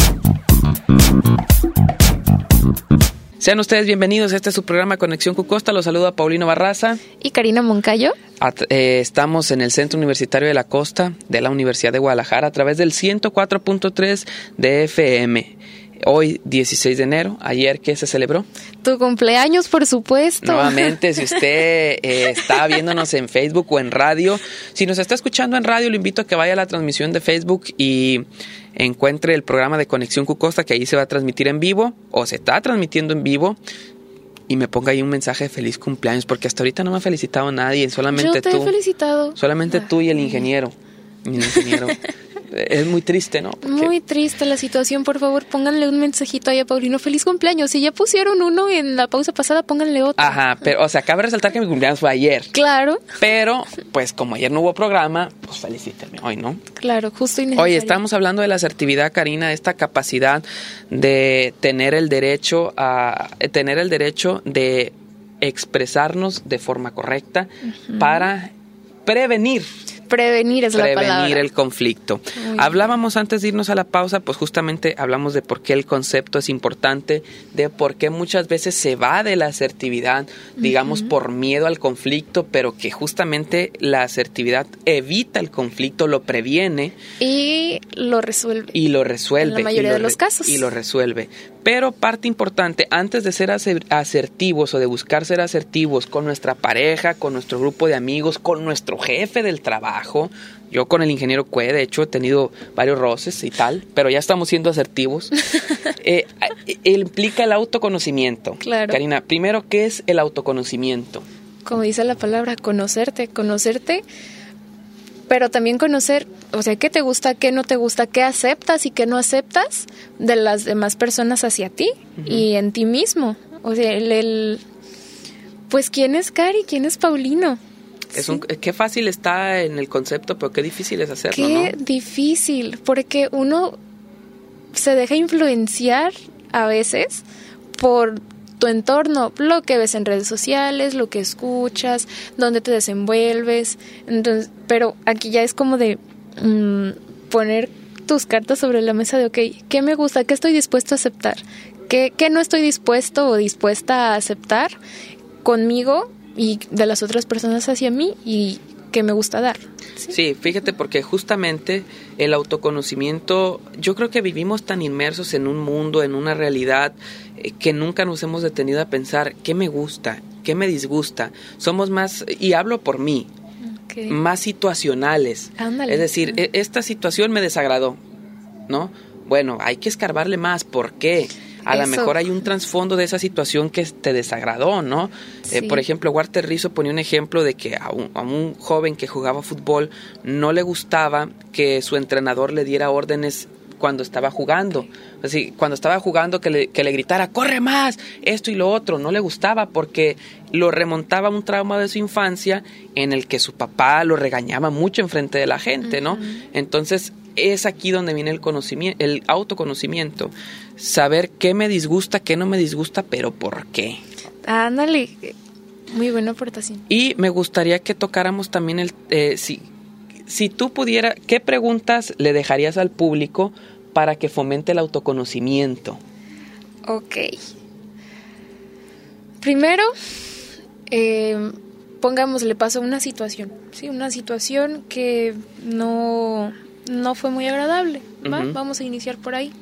Sean ustedes bienvenidos a este su programa Conexión Cucosta. Los saluda Paulino Barraza y Karina Moncayo. At- eh, estamos en el Centro Universitario de la Costa de la Universidad de Guadalajara a través del ciento cuatro punto tres de F M. Hoy, dieciséis de enero, ayer, ¿qué se celebró? Tu cumpleaños, por supuesto. Nuevamente, si usted eh, está viéndonos en Facebook o en radio, si nos está escuchando en radio, lo invito a que vaya a la transmisión de Facebook y encuentre el programa de Conexión Cucosta, que ahí se va a transmitir en vivo, o se está transmitiendo en vivo, y me ponga ahí un mensaje de feliz cumpleaños, porque hasta ahorita no me ha felicitado nadie, solamente Yo te tú. he felicitado. Solamente ah, tú y el ingeniero. El ingeniero. Es muy triste, ¿no? Porque... Muy triste la situación, por favor, pónganle un mensajito ahí a Paulino, feliz cumpleaños. Si ya pusieron uno en la pausa pasada, pónganle otro. Ajá, pero, o sea, cabe resaltar que mi cumpleaños fue ayer. Claro. Pero, pues, como ayer no hubo programa, pues felicítame hoy, ¿no? Claro, justo y necesario. Oye, estamos hablando de la asertividad, Karina, esta capacidad de tener el derecho a, tener el derecho de expresarnos de forma correcta uh-huh. para prevenir. Prevenir es Prevenir la palabra. Prevenir el conflicto. Muy Hablábamos bien. Antes de irnos a la pausa, pues justamente hablamos de por qué el concepto es importante, de por qué muchas veces se va de la asertividad, digamos, uh-huh. por miedo al conflicto, pero que justamente la asertividad evita el conflicto, lo previene. Y lo resuelve. Y lo resuelve. En la mayoría de los casos. Y lo resuelve. Pero parte importante, antes de ser asertivos o de buscar ser asertivos con nuestra pareja, con nuestro grupo de amigos, con nuestro jefe del trabajo, yo con el ingeniero Cue, de hecho, he tenido varios roces y tal, pero ya estamos siendo asertivos, eh, eh, implica el autoconocimiento. Claro. Karina, primero, ¿qué es el autoconocimiento? Como dice la palabra, conocerte, conocerte, pero también conocer, o sea, qué te gusta, qué no te gusta, qué aceptas y qué no aceptas de las demás personas hacia ti uh-huh. y en ti mismo. O sea, el, el pues quién es Cari, quién es Paulino. Es sí. un, qué fácil está en el concepto, pero qué difícil es hacerlo, qué ¿no? difícil, porque uno se deja influenciar a veces por tu entorno, lo que ves en redes sociales, lo que escuchas, dónde te desenvuelves. Entonces, pero aquí ya es como de mmm, poner tus cartas sobre la mesa de, ok, ¿qué me gusta? ¿Qué estoy dispuesto a aceptar? ¿Qué, qué no estoy dispuesto o dispuesta a aceptar conmigo y de las otras personas hacia mí y que me gusta dar? ¿Sí? Sí, fíjate, porque justamente el autoconocimiento, yo creo que vivimos tan inmersos en un mundo, en una realidad, eh, que nunca nos hemos detenido a pensar qué me gusta, qué me disgusta. Somos más, y hablo por mí, okay. más situacionales. Ándale. Es decir, uh-huh. esta situación me desagradó, ¿no? Bueno, hay que escarbarle más, ¿por qué? A lo mejor hay un trasfondo de esa situación que te desagradó, ¿no? Sí. Eh, por ejemplo, Walter Rizzo ponía un ejemplo de que a un, a un joven que jugaba fútbol no le gustaba que su entrenador le diera órdenes cuando estaba jugando. Así, cuando estaba jugando que le, que le gritara, ¡corre más! Esto y lo otro. No le gustaba porque lo remontaba a un trauma de su infancia en el que su papá lo regañaba mucho enfrente de la gente, ¿no? Uh-huh. Entonces, es aquí donde viene el conocimiento, el autoconocimiento. Saber qué me disgusta, qué no me disgusta, pero por qué. Ándale, muy buena aportación. Y me gustaría que tocáramos también el... Eh, si, si tú pudieras, ¿qué preguntas le dejarías al público para que fomente el autoconocimiento? Ok. Primero, eh, pongámosle paso a una situación. Sí, una situación que no... no fue muy agradable, ¿va? Uh-huh. Vamos a iniciar por ahí.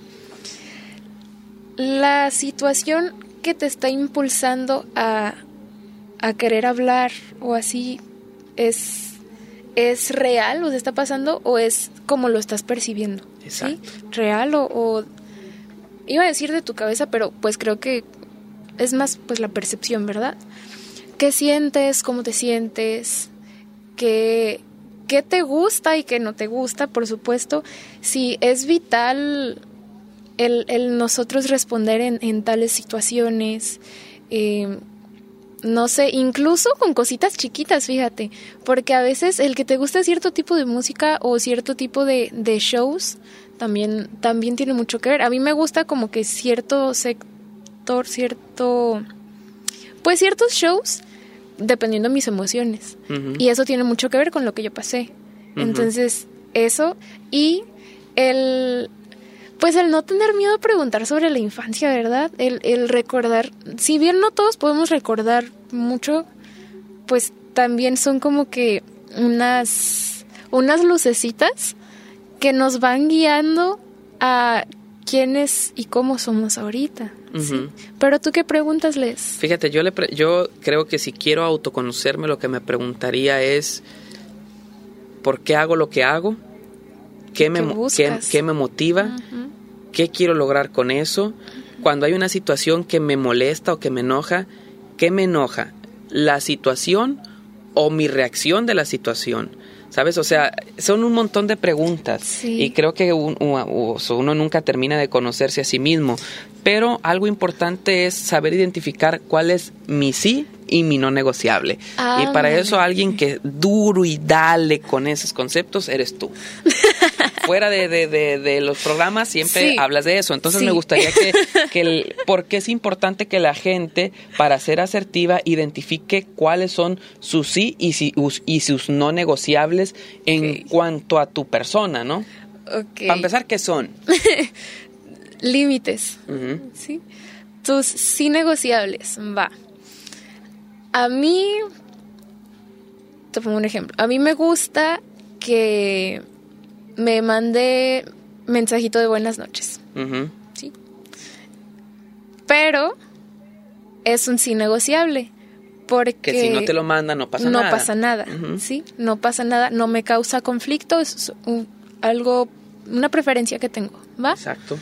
La situación que te está impulsando a, a querer hablar o así, ¿es, es real o se está pasando o es como lo estás percibiendo? Exacto. ¿Sí? ¿Real o, o...? Iba a decir de tu cabeza, pero pues creo que es más pues la percepción, ¿verdad? ¿Qué sientes? ¿Cómo te sientes? ¿Qué... ¿Qué te gusta y qué no te gusta? Por supuesto, si es vital el, el nosotros responder en, en tales situaciones, eh, no sé, incluso con cositas chiquitas, fíjate, porque a veces el que te gusta cierto tipo de música o cierto tipo de, de shows también, también tiene mucho que ver. A mí me gusta como que cierto sector, cierto, pues ciertos shows, dependiendo de mis emociones. Uh-huh. Y eso tiene mucho que ver con lo que yo pasé. Uh-huh. Entonces, eso. Y el... pues el no tener miedo a preguntar sobre la infancia, ¿verdad? El, el recordar... Si bien no todos podemos recordar mucho, pues también son como que unas... unas lucecitas que nos van guiando a quiénes y cómo somos ahorita. Uh-huh. ¿Sí? Pero tú, ¿qué preguntas lees? Fíjate, yo le pre- yo creo que si quiero autoconocerme, lo que me preguntaría es ¿por qué hago lo que hago? ¿Qué, me, qué, qué me motiva? Uh-huh. ¿Qué quiero lograr con eso? Uh-huh. Cuando hay una situación que me molesta o que me enoja, ¿qué me enoja? ¿La situación o mi reacción de la situación? ¿Sabes? O sea, son un montón de preguntas. Sí. Y creo que un, un, uno nunca termina de conocerse a sí mismo. Pero algo importante es saber identificar cuál es mi sí y mi no negociable. Ah, y para eso alguien que duro y dale con esos conceptos eres tú. fuera de, de, de, de los programas siempre sí. hablas de eso. Entonces sí. me gustaría que, que el, porque es importante que la gente, para ser asertiva, identifique cuáles son sus sí y, si, y sus no negociables en okay. cuanto a tu persona, ¿no? Okay. Para empezar, ¿qué son? Límites, uh-huh. ¿sí? Tus sí negociables, va. A mí, te pongo un ejemplo. A mí me gusta que me mande mensajito de buenas noches. Uh-huh. ¿Sí? Pero es un sí negociable. Porque que si no te lo manda, no pasa no nada. No pasa nada, uh-huh. ¿sí? No pasa nada, no me causa conflicto, es un, algo, una preferencia que tengo, ¿va? Exacto.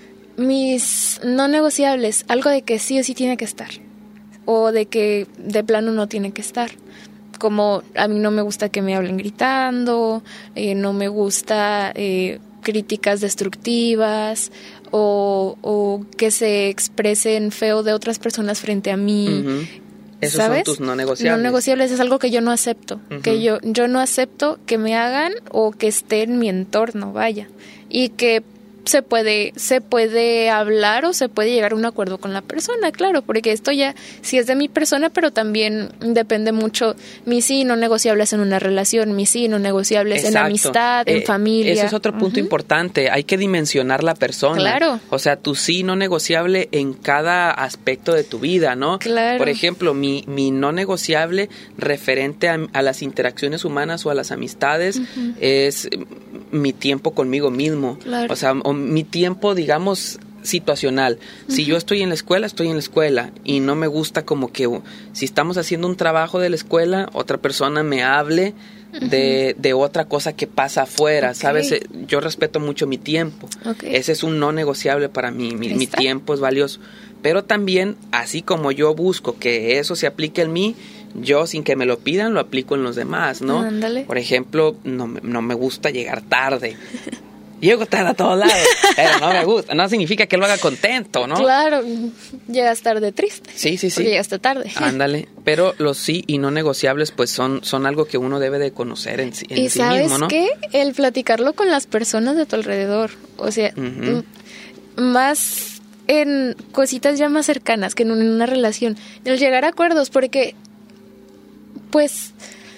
Mis no negociables, algo de que sí o sí tiene que estar. O de que de plano no tiene que estar. Como a mí no me gusta que me hablen gritando, eh, no me gusta eh, críticas destructivas o, o que se expresen feo de otras personas frente a mí. Uh-huh. Esos ¿sabes? son tus no negociables. No negociables es algo que yo no acepto. Uh-huh. Que yo, yo no acepto que me hagan o que esté en mi entorno, vaya. Y que se puede se puede hablar o se puede llegar a un acuerdo con la persona, claro, porque esto ya sí es de mi persona, pero también depende mucho mis sí no negociables en una relación, mis sí no negociables Exacto. en amistad, eh, en familia. Ese es otro punto uh-huh. importante, hay que dimensionar la persona. Claro. O sea, tu sí no negociable en cada aspecto de tu vida, ¿no? Claro. Por ejemplo, mi, mi no negociable referente a, a las interacciones humanas o a las amistades uh-huh. es mi tiempo conmigo mismo. Claro. O sea, o mi tiempo, digamos, situacional. Uh-huh. Si yo estoy en la escuela, estoy en la escuela y no me gusta como que si estamos haciendo un trabajo de la escuela, otra persona me hable uh-huh. de, de otra cosa que pasa afuera, okay. ¿sabes? Yo respeto mucho mi tiempo. Okay. Ese es un no negociable para mí. Mi, mi tiempo es valioso. Pero también, así como yo busco que eso se aplique en mí, yo sin que me lo pidan lo aplico en los demás, ¿no? Ándale. Por ejemplo, no, no me gusta llegar tarde. Llego tarde a todos lados, pero no me gusta. No significa que lo haga contento, ¿no? Claro, llegas tarde triste. Sí, sí, sí. Porque llegaste tarde. Ándale. Pero los sí y no negociables, pues son, son algo que uno debe de conocer en, en ¿Y sí sabes mismo, ¿no? qué? El platicarlo con las personas de tu alrededor. O sea, uh-huh. más en cositas ya más cercanas que en una relación. El llegar a acuerdos, porque, pues...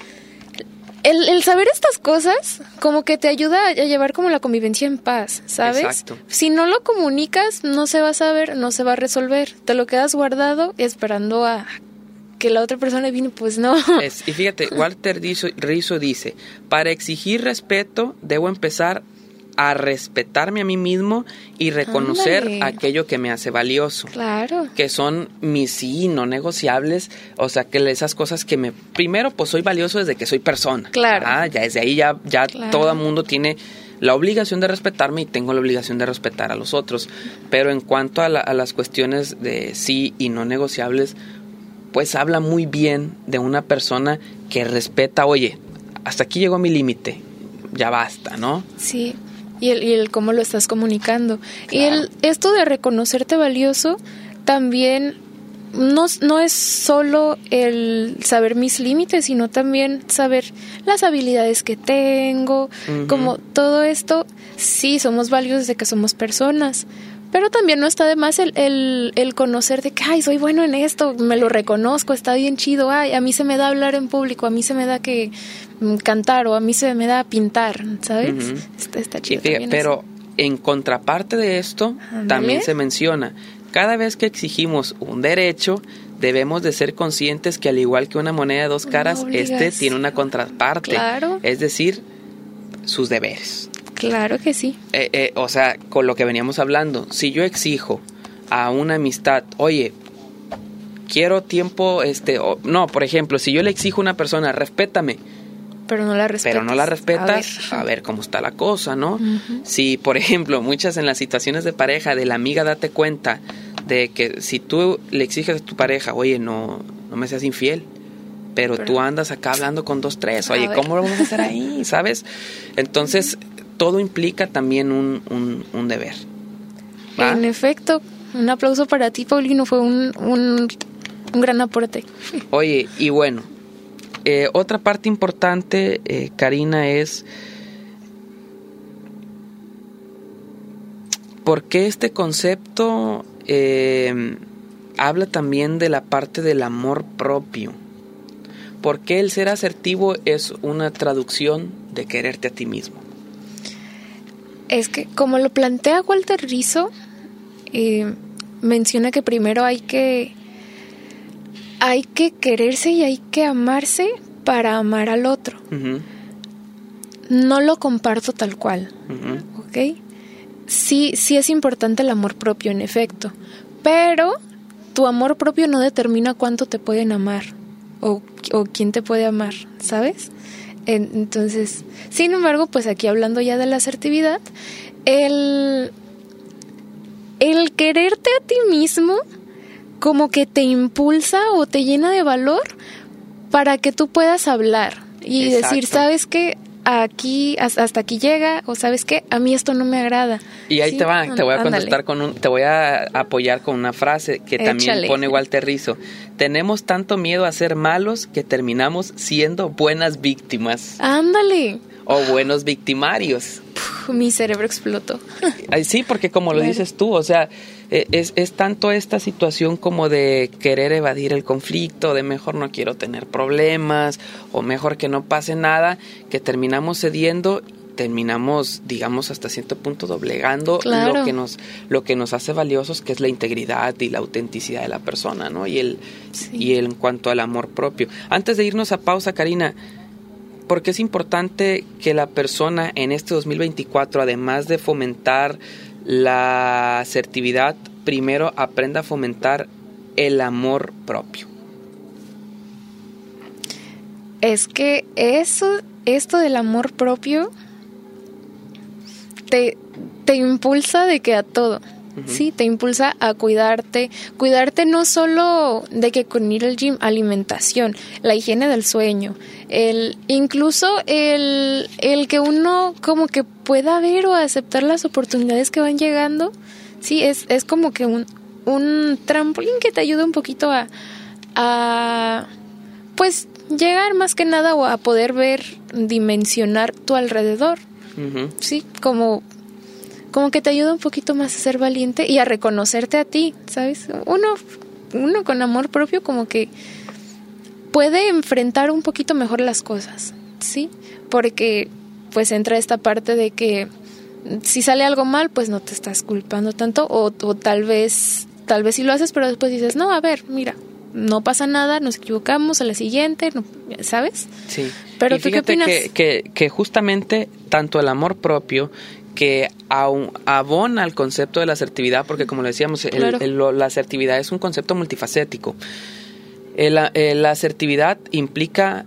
El, el saber estas cosas como que te ayuda a llevar como la convivencia en paz, ¿sabes? Exacto. Si no lo comunicas, no se va a saber, no se va a resolver. Te lo quedas guardado esperando a que la otra persona viene, pues no. Es, y fíjate, Walter Rizzo dice, para exigir respeto debo empezar a respetarme a mí mismo y reconocer Ándale. aquello que me hace valioso. Claro. Que son mis sí no negociables, o sea, que esas cosas que me... Primero, pues soy valioso desde que soy persona. Claro. Ah, ya desde ahí ya, ya claro. todo el mundo tiene la obligación de respetarme y tengo la obligación de respetar a los otros. Pero en cuanto a, la, a las cuestiones de sí y no negociables, pues habla muy bien de una persona que respeta, oye, hasta aquí llegó mi límite, ya basta, ¿no? Sí. Y el, y el cómo lo estás comunicando. Claro. Y el esto de reconocerte valioso también no, no es solo el saber mis límites, sino también saber las habilidades que tengo, uh-huh. como todo esto. Sí, somos valiosos desde que somos personas, pero también no está de más el, el, el conocer de que, ay, soy bueno en esto, me lo reconozco, está bien chido, ay, a mí se me da hablar en público, a mí se me da que mm, cantar o a mí se me da pintar, ¿sabes? Uh-huh. Está, está chido fíjate, también pero eso. En contraparte de esto, ¿Andale? También se menciona, cada vez que exigimos un derecho, debemos de ser conscientes que al igual que una moneda de dos caras, no este tiene una contraparte, claro. es decir, sus deberes. Claro que sí. Eh, eh, o sea, con lo que veníamos hablando, si yo exijo a una amistad, oye, quiero tiempo, este, o, no, por ejemplo, si yo le exijo a una persona, respétame, pero no la respetas, pero no la respetas, a ver, a ver cómo está la cosa, ¿no? Uh-huh. Si, por ejemplo, muchas en las situaciones de pareja, de la amiga, date cuenta de que si tú le exiges a tu pareja, oye, no, no me seas infiel, pero, pero tú andas acá hablando con dos, tres, oye, ¿cómo lo vamos a hacer ahí? ¿Sabes? Entonces, todo implica también un, un, un deber. ¿Va? En efecto, un aplauso para ti, Paulino, fue un, un, un gran aporte. Oye, y bueno, eh, otra parte importante, eh, Karina, es ¿por qué este concepto eh, habla también de la parte del amor propio? ¿Por qué el ser asertivo es una traducción de quererte a ti mismo? Es que, como lo plantea Walter Rizzo, eh, menciona que primero hay que, hay que quererse y hay que amarse para amar al otro. Uh-huh. No lo comparto tal cual, uh-huh. ¿ok? Sí, sí es importante el amor propio, en efecto, pero tu amor propio no determina cuánto te pueden amar o, o quién te puede amar, ¿sabes? Entonces, sin embargo, pues aquí hablando ya de la asertividad, el, el quererte a ti mismo como que te impulsa o te llena de valor para que tú puedas hablar y Exacto. decir, ¿sabes qué? Aquí, hasta aquí llega, o ¿sabes qué? A mí esto no me agrada. Y ahí ¿sí? te va, te voy a contestar Ándale. con un, te voy a apoyar con una frase que Échale. también pone Walter Rizzo. Tenemos tanto miedo a ser malos que terminamos siendo buenas víctimas. Ándale. O buenos victimarios. Uf, mi cerebro explotó. Sí, porque como lo claro. dices tú, o sea, es, es tanto esta situación como de querer evadir el conflicto, de mejor no quiero tener problemas, o mejor que no pase nada, que terminamos cediendo, terminamos, digamos, hasta cierto punto doblegando claro. lo que nos, lo que nos hace valiosos, que es la integridad y la autenticidad de la persona, ¿no? Y el, sí. y el en cuanto al amor propio. Antes de irnos a pausa, Karina, porque es importante que la persona en este dos mil veinticuatro, además de fomentar la asertividad, primero aprenda a fomentar el amor propio? Es que eso, esto del amor propio te, te impulsa de que a todo. Uh-huh. Sí, te impulsa a cuidarte, cuidarte no solo de que con ir al gym, alimentación, la higiene del sueño, el incluso el, el que uno como que pueda ver o aceptar las oportunidades que van llegando, sí, es, es como que un, un trampolín que te ayuda un poquito a, a pues llegar más que nada o a poder ver, dimensionar tu alrededor, uh-huh. sí, como como que te ayuda un poquito más a ser valiente y a reconocerte a ti, ¿sabes? Uno, uno con amor propio como que puede enfrentar un poquito mejor las cosas, ¿sí? Porque pues entra esta parte de que si sale algo mal, pues no te estás culpando tanto o, o tal vez tal vez sí lo haces, pero después dices, no, a ver, mira, no pasa nada, nos equivocamos a la siguiente, no, ¿sabes? Sí. Pero y ¿tú qué opinas? Que, que, que justamente tanto el amor propio que abona al concepto de la asertividad, porque como le decíamos, claro. el, el, la asertividad es un concepto multifacético. El, el, la asertividad implica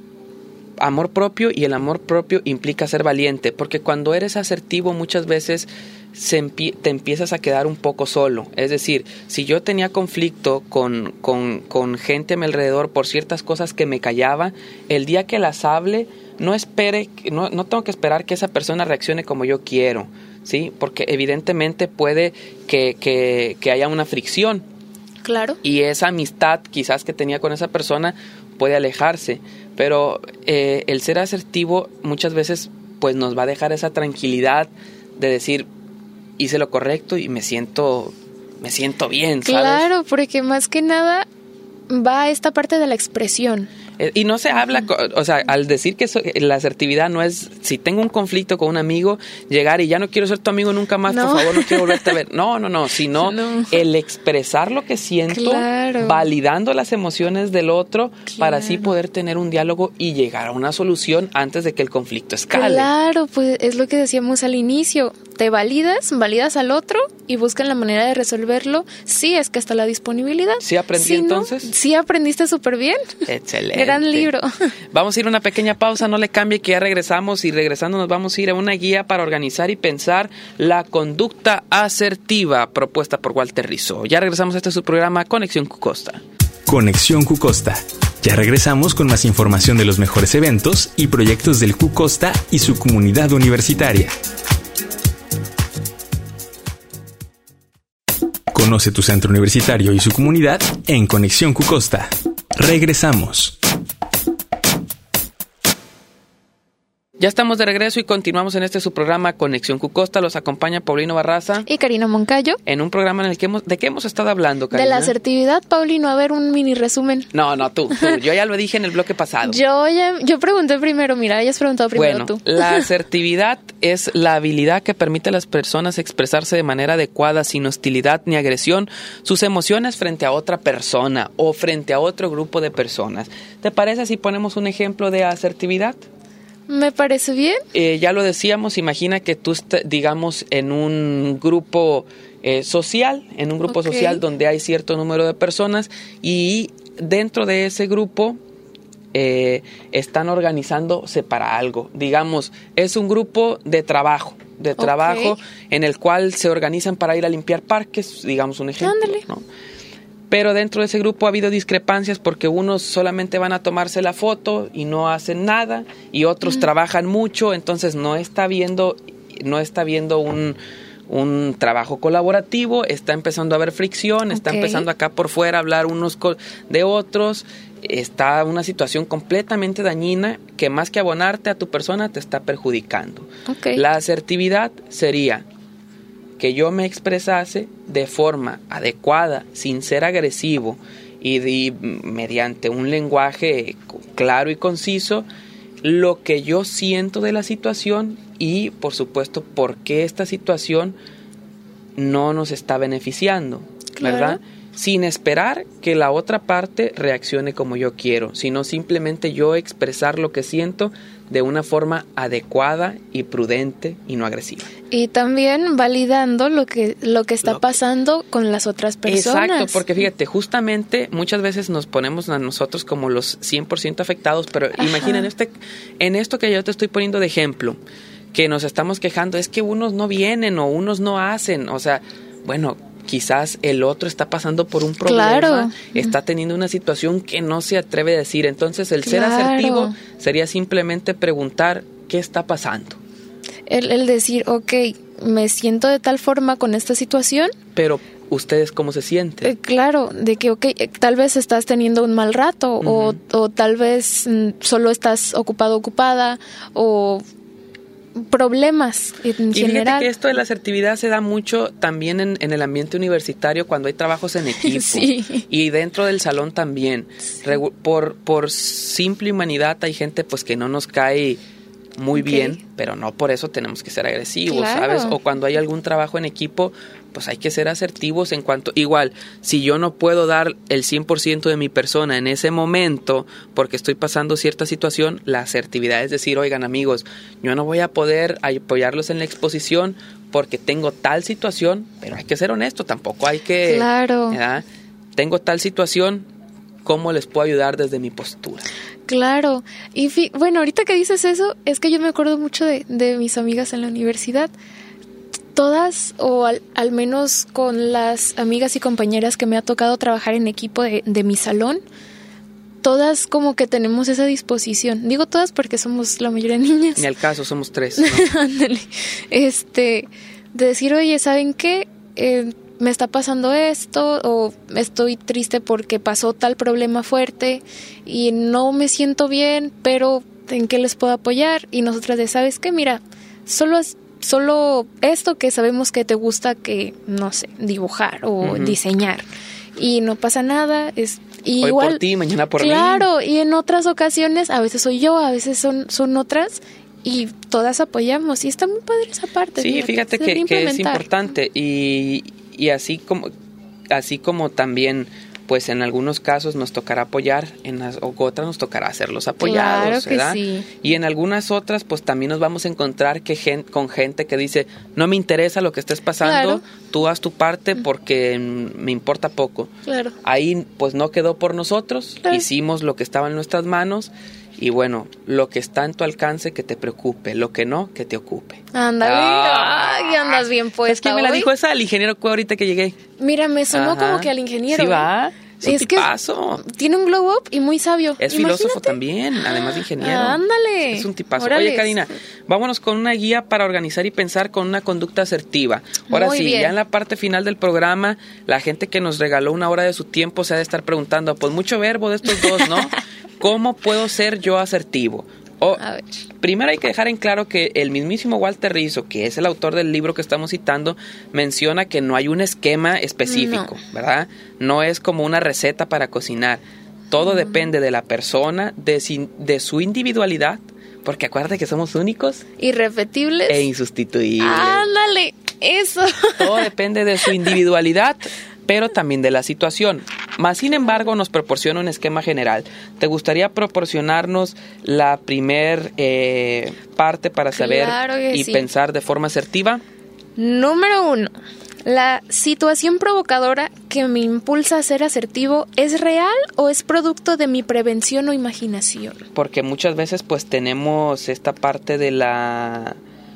amor propio y el amor propio implica ser valiente, porque cuando eres asertivo muchas veces se empie- te empiezas a quedar un poco solo. Es decir, si yo tenía conflicto con, con, con gente a mi alrededor por ciertas cosas que me callaba, el día que las hable, no espere, no, no tengo que esperar que esa persona reaccione como yo quiero, ¿sí? Porque evidentemente puede que, que, que haya una fricción. Claro. Y esa amistad quizás que tenía con esa persona puede alejarse. Pero eh, el ser asertivo muchas veces pues nos va a dejar esa tranquilidad de decir, hice lo correcto y me siento, me siento bien, ¿sabes? Claro, porque más que nada va a esta parte de la expresión. Y no se habla, o sea, al decir que eso, la asertividad no es, si tengo un conflicto con un amigo, llegar y ya no quiero ser tu amigo nunca más, no. por favor, no quiero volverte a ver. No, no, no, sino no. el expresar lo que siento, claro. validando las emociones del otro, claro. para así poder tener un diálogo y llegar a una solución antes de que el conflicto escale. Claro, pues es lo que decíamos al inicio. Te validas, validas al otro y buscan la manera de resolverlo. Sí, es que está la disponibilidad. ¿Sí aprendí sí, entonces? ¿no? Sí aprendiste súper bien. Excelente. Gran libro. Vamos a ir a una pequeña pausa, no le cambie que ya regresamos y regresando nos vamos a ir a una guía para organizar y pensar la conducta asertiva propuesta por Walter Rizzo. Ya regresamos a este su programa Conexión Cucosta. Conexión Cucosta. Ya regresamos con más información de los mejores eventos y proyectos del Cucosta y su comunidad universitaria. Conoce tu centro universitario y su comunidad en Conexión Cucosta. Regresamos. Ya estamos de regreso y continuamos en este su programa Conexión Cucosta. Los acompaña Paulino Barraza y Karina Moncayo. En un programa en el que hemos... ¿De qué hemos estado hablando, Karina? De la asertividad, Paulino. A ver, un mini resumen. No, no, tú, tú. Yo ya lo dije en el bloque pasado. yo ya, yo pregunté primero, mira, hayas preguntado primero bueno, tú. La asertividad es la habilidad que permite a las personas expresarse de manera adecuada, sin hostilidad ni agresión, sus emociones frente a otra persona o frente a otro grupo de personas. ¿Te parece si ponemos un ejemplo de asertividad? Me parece bien. Eh, ya lo decíamos, imagina que tú, est- digamos, en un grupo eh, social, en un grupo Okay. social donde hay cierto número de personas y dentro de ese grupo eh, están organizándose para algo. Digamos, es un grupo de trabajo, de Okay. trabajo en el cual se organizan para ir a limpiar parques, digamos un ejemplo, Ándale. ¿no? Pero dentro de ese grupo ha habido discrepancias porque unos solamente van a tomarse la foto y no hacen nada y otros mm. trabajan mucho, entonces no está viendo, no está viendo un, un trabajo colaborativo, está empezando a haber fricción, okay. está empezando acá por fuera a hablar unos de otros, está una situación completamente dañina que más que abonarte a tu persona te está perjudicando. Okay. La asertividad sería que yo me expresase de forma adecuada, sin ser agresivo y, y mediante un lenguaje claro y conciso, lo que yo siento de la situación y, por supuesto, por qué esta situación no nos está beneficiando, ¿verdad? Claro. Sin esperar que la otra parte reaccione como yo quiero, sino simplemente yo expresar lo que siento de una forma adecuada y prudente y no agresiva. Y también validando lo que lo que está lo, pasando con las otras personas. Exacto, porque fíjate, justamente muchas veces nos ponemos a nosotros como los cien por ciento afectados, pero Ajá. imagina en, este, en esto que yo te estoy poniendo de ejemplo, que nos estamos quejando, es que unos no vienen o unos no hacen, o sea, bueno, quizás el otro está pasando por un problema, claro. está teniendo una situación que no se atreve a decir. Entonces, el claro. ser asertivo sería simplemente preguntar qué está pasando. El, el decir, ok, me siento de tal forma con esta situación. Pero, ¿ustedes cómo se sienten? Eh, claro, de que, ok, eh, tal vez estás teniendo un mal rato, uh-huh. o, o tal vez mm, solo estás ocupado, ocupada, o problemas en y general. Fíjate que esto de la asertividad se da mucho también en, en el ambiente universitario cuando hay trabajos en equipo sí. y dentro del salón también. Sí. Regu- por, por simple humanidad hay gente pues que no nos cae muy okay. bien, pero no por eso tenemos que ser agresivos, claro. ¿sabes? O cuando hay algún trabajo en equipo, pues hay que ser asertivos en cuanto... Igual, si yo no puedo dar el cien por ciento de mi persona en ese momento porque estoy pasando cierta situación, la asertividad es decir, oigan amigos, yo no voy a poder apoyarlos en la exposición porque tengo tal situación, pero hay que ser honesto, tampoco hay que... Claro. ¿verdad? Tengo tal situación, ¿cómo les puedo ayudar desde mi postura? Claro, y fi- bueno, ahorita que dices eso, es que yo me acuerdo mucho de, de mis amigas en la universidad. Todas, o al, al menos con las amigas y compañeras que me ha tocado trabajar en equipo de, de mi salón, todas como que tenemos esa disposición. Digo todas porque somos la mayoría niñas. Ni al caso, somos tres, ¿no? Ándale. este, de decir, oye, ¿saben qué? Eh, me está pasando esto, o estoy triste porque pasó tal problema fuerte y no me siento bien, pero ¿en qué les puedo apoyar? Y nosotras de, ¿sabes qué? Mira, solo es solo esto que sabemos que te gusta, que, no sé, dibujar o uh-huh. diseñar. Y no pasa nada, es y hoy igual, por ti, mañana por claro, mí. Claro, y en otras ocasiones, a veces soy yo, a veces son, son otras, y todas apoyamos, y está muy padre esa parte. Sí, fíjate, fíjate que, que es importante, y, y así como así como también, pues en algunos casos nos tocará apoyar, en las o otras nos tocará hacerlos apoyados, claro que ¿verdad? Sí. Y en algunas otras, pues también nos vamos a encontrar que gen, con gente que dice, no me interesa lo que estés pasando, claro. tú haz tu parte porque me importa poco. Claro. Ahí, pues no quedó por nosotros, claro. hicimos lo que estaba en nuestras manos. Y bueno, lo que está en tu alcance, que te preocupe. Lo que no, que te ocupe. Ándale. Ah, Ay, andas bien puesta. ¿Es quién me la dijo esa? El ingeniero Cue ahorita que llegué. Mira, me sonó Ajá. como que al ingeniero. Sí va. Es, es que tipazo. Tiene un glow up y muy sabio. Es Imagínate. filósofo también, además de ingeniero. Ah, ándale. Es un tipazo. Órales. Oye, Karina, vámonos con una guía para organizar y pensar con una conducta asertiva. Ahora muy sí, bien. ya en la parte final del programa, la gente que nos regaló una hora de su tiempo se ha de estar preguntando, pues mucho verbo de estos dos, ¿no? ¿Cómo puedo ser yo asertivo? O, A ver. primero hay que dejar en claro que el mismísimo Walter Rizzo, que es el autor del libro que estamos citando, menciona que no hay un esquema específico, No. ¿verdad? No es como una receta para cocinar. Todo uh-huh. depende de la persona, de, si, de su individualidad, porque acuérdate que somos únicos, irrepetibles e insustituibles. Ándale, eso. Todo depende de su individualidad, pero también de la situación. Más sin embargo, nos proporciona un esquema general. ¿Te gustaría proporcionarnos la primer eh, parte para saber Claro que y sí. pensar de forma asertiva? Número uno. ¿La situación provocadora que me impulsa a ser asertivo es real o es producto de mi prevención o imaginación? Porque muchas veces pues tenemos esta parte de la...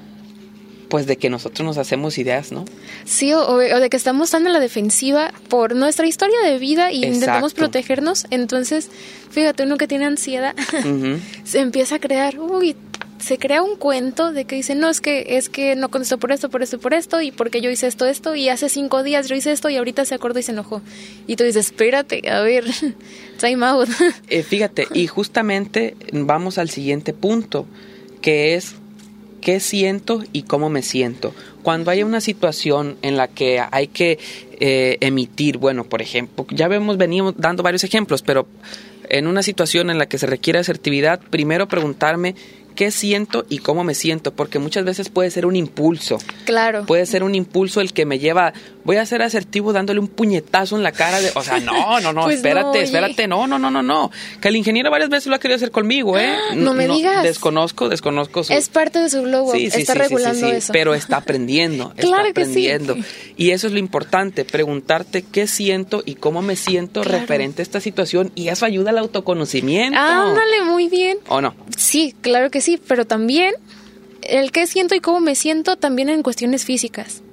pues de que nosotros nos hacemos ideas, ¿no? Sí, o, o de que estamos tan a la defensiva por nuestra historia de vida y Exacto. intentamos protegernos. Entonces, fíjate, uno que tiene ansiedad Uh-huh. se empieza a crear, uy, se crea un cuento de que dice, no, es que es que no contestó por esto, por esto, por esto, y porque yo hice esto, esto, y hace cinco días yo hice esto, y ahorita se acordó y se enojó. Y tú dices, espérate, a ver, time out. Eh, fíjate, y justamente vamos al siguiente punto, que es qué siento y cómo me siento. Cuando hay una situación en la que hay que eh, emitir, bueno, por ejemplo, ya vemos, venimos dando varios ejemplos, pero en una situación en la que se requiere asertividad, primero preguntarme qué siento y cómo me siento, porque muchas veces puede ser un impulso. Claro. Puede ser un impulso el que me lleva, voy a ser asertivo dándole un puñetazo en la cara de, o sea, no, no, no, Pues espérate, no, espérate, no, no, no, no, no. Que el ingeniero varias veces lo ha querido hacer conmigo, ¿eh? No me digas. Desconozco, desconozco su... Es parte de su glow up, Sí, sí, está sí, sí, regulando sí, sí, eso. pero está aprendiendo, Claro está que sí. aprendiendo. Y eso es lo importante, preguntarte qué siento y cómo me siento Claro. referente a esta situación, y eso ayuda al autoconocimiento. Ándale, muy bien. ¿O no? Sí, claro que sí, pero también el qué siento y cómo me siento también en cuestiones físicas.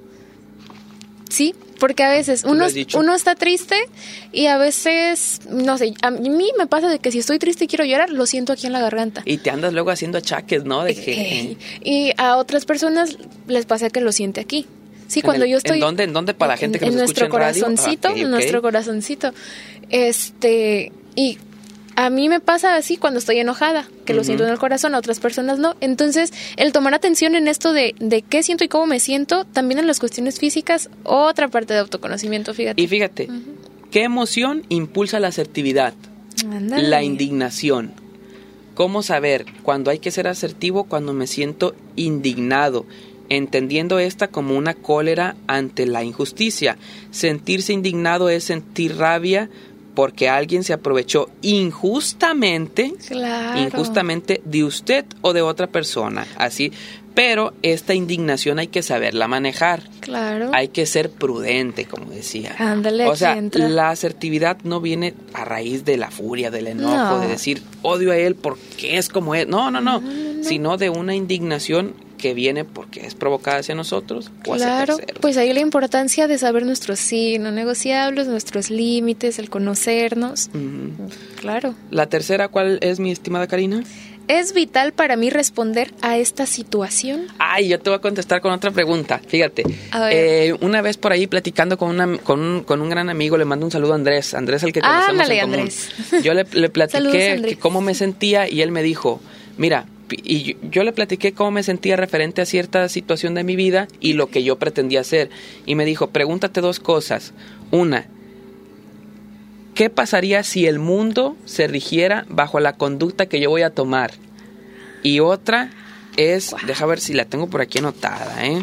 Sí, porque a veces Tú lo uno, has dicho. uno está triste y a veces, no sé, a mí me pasa de que si estoy triste y quiero llorar, lo siento aquí en la garganta. Y te andas luego haciendo achaques, ¿no? De que... Eh, y a otras personas les pasa que lo siente aquí. Sí, ¿En cuando el- yo estoy... ¿En dónde? ¿En dónde para la gente que en nos nuestro escucha en radio? corazoncito, Ah, ok, ok. en nuestro corazoncito. Este, y a mí me pasa así cuando estoy enojada, que lo Ujú. siento en el corazón, a otras personas no. Entonces, el tomar atención en esto de, de qué siento y cómo me siento, también en las cuestiones físicas, otra parte de autoconocimiento, fíjate. Y fíjate, ¿qué emoción impulsa la asertividad? Ándale. La indignación. ¿Cómo saber cuando hay que ser asertivo? Cuando me siento indignado, entendiendo esta como una cólera ante la injusticia. Sentirse indignado es sentir rabia porque alguien se aprovechó injustamente, Claro. injustamente de usted o de otra persona, así. Pero esta indignación hay que saberla manejar. Claro. Hay que ser prudente, como decía. Ándale, O aquí sea, entra. la asertividad no viene a raíz de la furia, del enojo, No. de decir odio a él porque es como él. No, no, no, no, no. Sino de una indignación que viene porque es provocada hacia nosotros o hacia Claro, terceros. pues ahí la importancia de saber nuestros sí, no negociables, nuestros límites, el conocernos. Ujú. Claro. La tercera, ¿cuál es, mi estimada Karina? ¿Es vital para mí responder a esta situación? Ay, yo te voy a contestar con otra pregunta. Fíjate, A ver. eh, una vez por ahí platicando con, una, con, un, con un gran amigo, le mando un saludo a Andrés, Andrés el que conocemos Ándale, en común. Andrés. Yo le, le Saludos, platiqué Andrés. que cómo me sentía y él me dijo, mira, y yo, yo le platiqué cómo me sentía referente a cierta situación de mi vida y lo que yo pretendía hacer. Y me dijo, pregúntate dos cosas. Una, ¿qué pasaría si el mundo se rigiera bajo la conducta que yo voy a tomar? Y otra es, wow. Deja ver si la tengo por aquí anotada, ¿eh?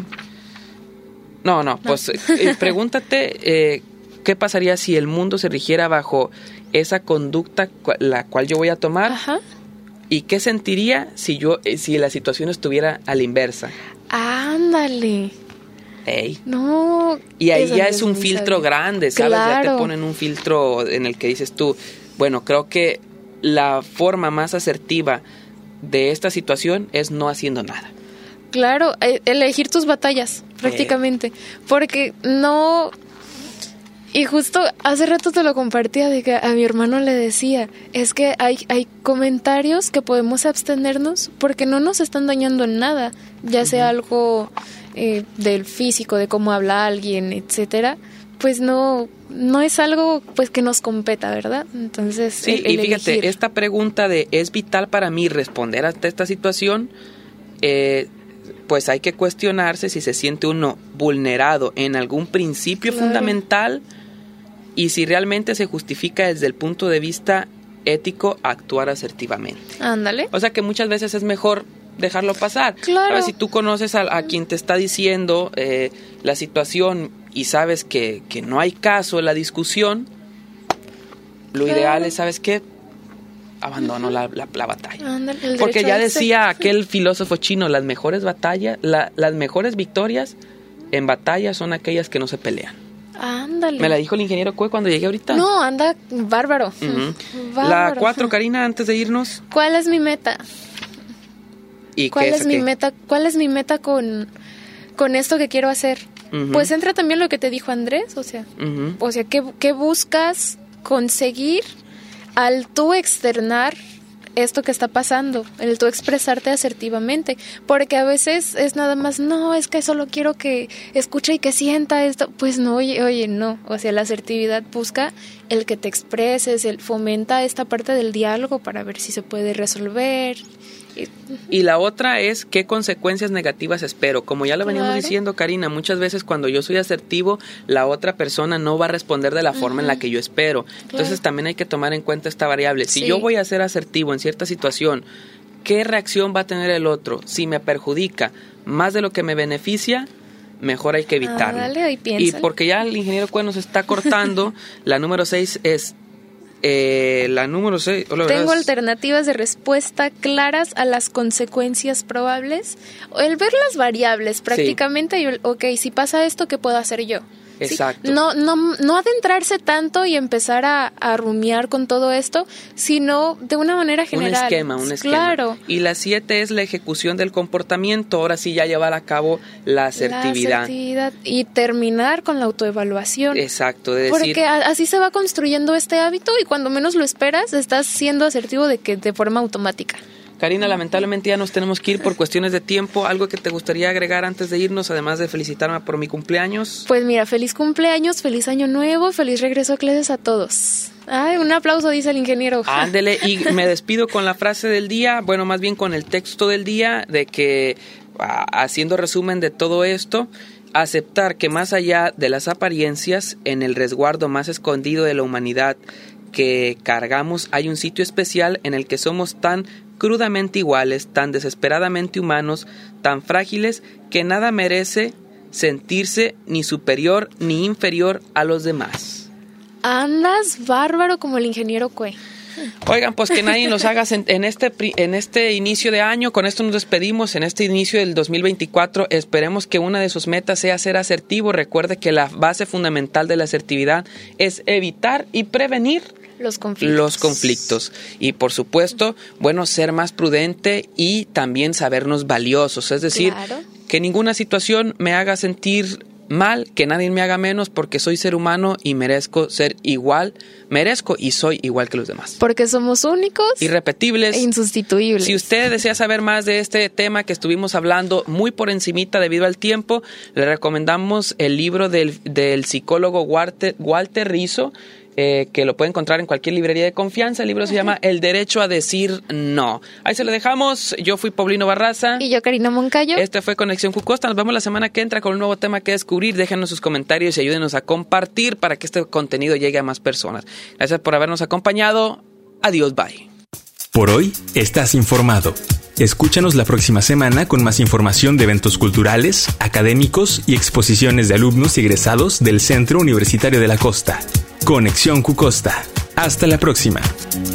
No, no, pues eh, pregúntate eh, ¿qué pasaría si el mundo se rigiera bajo esa conducta cu- la cual yo voy a tomar? Ajá. ¿Y qué sentiría si yo eh, si la situación estuviera a la inversa? Ándale. Ey. No. Y ahí eso ya no es un muy filtro sabio. grande, ¿sabes? Claro. Ya te ponen un filtro en el que dices tú, bueno, creo que la forma más asertiva de esta situación es no haciendo nada. Claro, eh, elegir tus batallas, prácticamente. Eh. Porque no... Y justo hace rato te lo compartía de que a mi hermano le decía, es que hay, hay comentarios que podemos abstenernos porque no nos están dañando en nada, ya sea uh-huh. algo eh, del físico, de cómo habla alguien, etcétera, pues no, no es algo pues que nos competa, ¿verdad? Entonces, sí, el, el y fíjate, elegir. esta pregunta de ¿es vital para mí responder ante esta situación? Eh, pues hay que cuestionarse si se siente uno vulnerado en algún principio Claro. fundamental y si realmente se justifica desde el punto de vista ético actuar asertivamente. Ándale. O sea que muchas veces es mejor dejarlo pasar. Claro. Ahora, si tú conoces a, a quien te está diciendo eh, la situación y sabes que, que no hay caso en la discusión, lo Claro. ideal es, ¿sabes qué? Abandono la, la, la batalla. Ándale, el Porque derecho ya a decía ser. aquel filósofo chino, las mejores batallas, la, las mejores victorias en batalla son aquellas que no se pelean. Ándale. Me la dijo el ingeniero Cue cuando llegué ahorita. No, anda bárbaro. Ujú. Bárbaro. La cuatro, Karina, antes de irnos. ¿Cuál es mi meta? ¿Y ¿Cuál qué es mi qué? meta? ¿Cuál es mi meta con, con esto que quiero hacer? Ujú. Pues entra también lo que te dijo Andrés, o sea, Ujú. o sea, ¿qué, qué buscas conseguir al tú externar esto que está pasando, el tú expresarte asertivamente? Porque a veces es nada más, no, es que solo quiero que escuche y que sienta esto. Pues no, oye, oye, no. O sea, la asertividad busca el que te expreses, el fomenta esta parte del diálogo para ver si se puede resolver. Y la otra es qué consecuencias negativas espero. Como ya lo veníamos Claro. diciendo, Karina, muchas veces cuando yo soy asertivo, la otra persona no va a responder de la forma en la que yo espero. Entonces también hay que tomar en cuenta esta variable. Si Sí. yo voy a ser asertivo en cierta situación, ¿qué reacción va a tener el otro? Si me perjudica más de lo que me beneficia, mejor hay que evitarlo. Ah, dale, ahí y piénsale. porque ya el ingeniero Cue nos está cortando, la número seis es... Eh, la número seis... oh, la verdad Tengo es- alternativas de respuesta claras a las consecuencias probables. El ver las variables prácticamente, y el, ok, si pasa esto, ¿qué puedo hacer yo? ¿Sí? Exacto. No, no, no adentrarse tanto y empezar a, a rumiar con todo esto, sino de una manera general. Un esquema, un esquema. Claro. Y la siete es la ejecución del comportamiento. Ahora sí ya llevar a cabo la asertividad. La asertividad y terminar con la autoevaluación. Exacto, de decir, Porque a- así se va construyendo este hábito y cuando menos lo esperas, estás siendo asertivo de que de forma automática. Karina, lamentablemente ya nos tenemos que ir por cuestiones de tiempo. ¿Algo que te gustaría agregar antes de irnos, además de felicitarme por mi cumpleaños? Pues mira, feliz cumpleaños, feliz año nuevo, feliz regreso a clases a todos. Ay, un aplauso, dice el ingeniero. Ándele, y me despido con la frase del día, bueno, más bien con el texto del día, de que, ah, haciendo resumen de todo esto, aceptar que más allá de las apariencias, en el resguardo más escondido de la humanidad que cargamos, hay un sitio especial en el que somos tan crudamente iguales, tan desesperadamente humanos, tan frágiles, que nada merece sentirse ni superior ni inferior a los demás. Andas bárbaro como el ingeniero Cue. Oigan, pues que nadie nos haga en, en este pri- en este inicio de año. Con esto nos despedimos en este inicio del dos mil veinticuatro. Esperemos que una de sus metas sea ser asertivo. Recuerde que la base fundamental de la asertividad es evitar y prevenir Los conflictos. los conflictos. Y por supuesto, bueno, ser más prudente y también sabernos valiosos. Es decir, Claro. que ninguna situación me haga sentir mal, que nadie me haga menos, porque soy ser humano y merezco ser igual, merezco y soy igual que los demás. Porque somos únicos Irrepetibles. e insustituibles. Si usted desea saber más de este tema que estuvimos hablando muy por encimita debido al tiempo, le recomendamos el libro del, del psicólogo Walter, Walter Rizzo, eh, que lo puede encontrar en cualquier librería de confianza. El libro se llama El derecho a decir no. Ahí se lo dejamos. Yo fui Paulino Barraza. Y yo, Karina Moncayo. Este fue Conexión Cucosta. Nos vemos la semana que entra con un nuevo tema que descubrir. Déjenos sus comentarios y ayúdenos a compartir para que este contenido llegue a más personas. Gracias por habernos acompañado. Adiós, bye. Por hoy estás informado. Escúchanos la próxima semana con más información de eventos culturales, académicos y exposiciones de alumnos y egresados del Centro Universitario de la Costa. Conexión Cucosta. Hasta la próxima.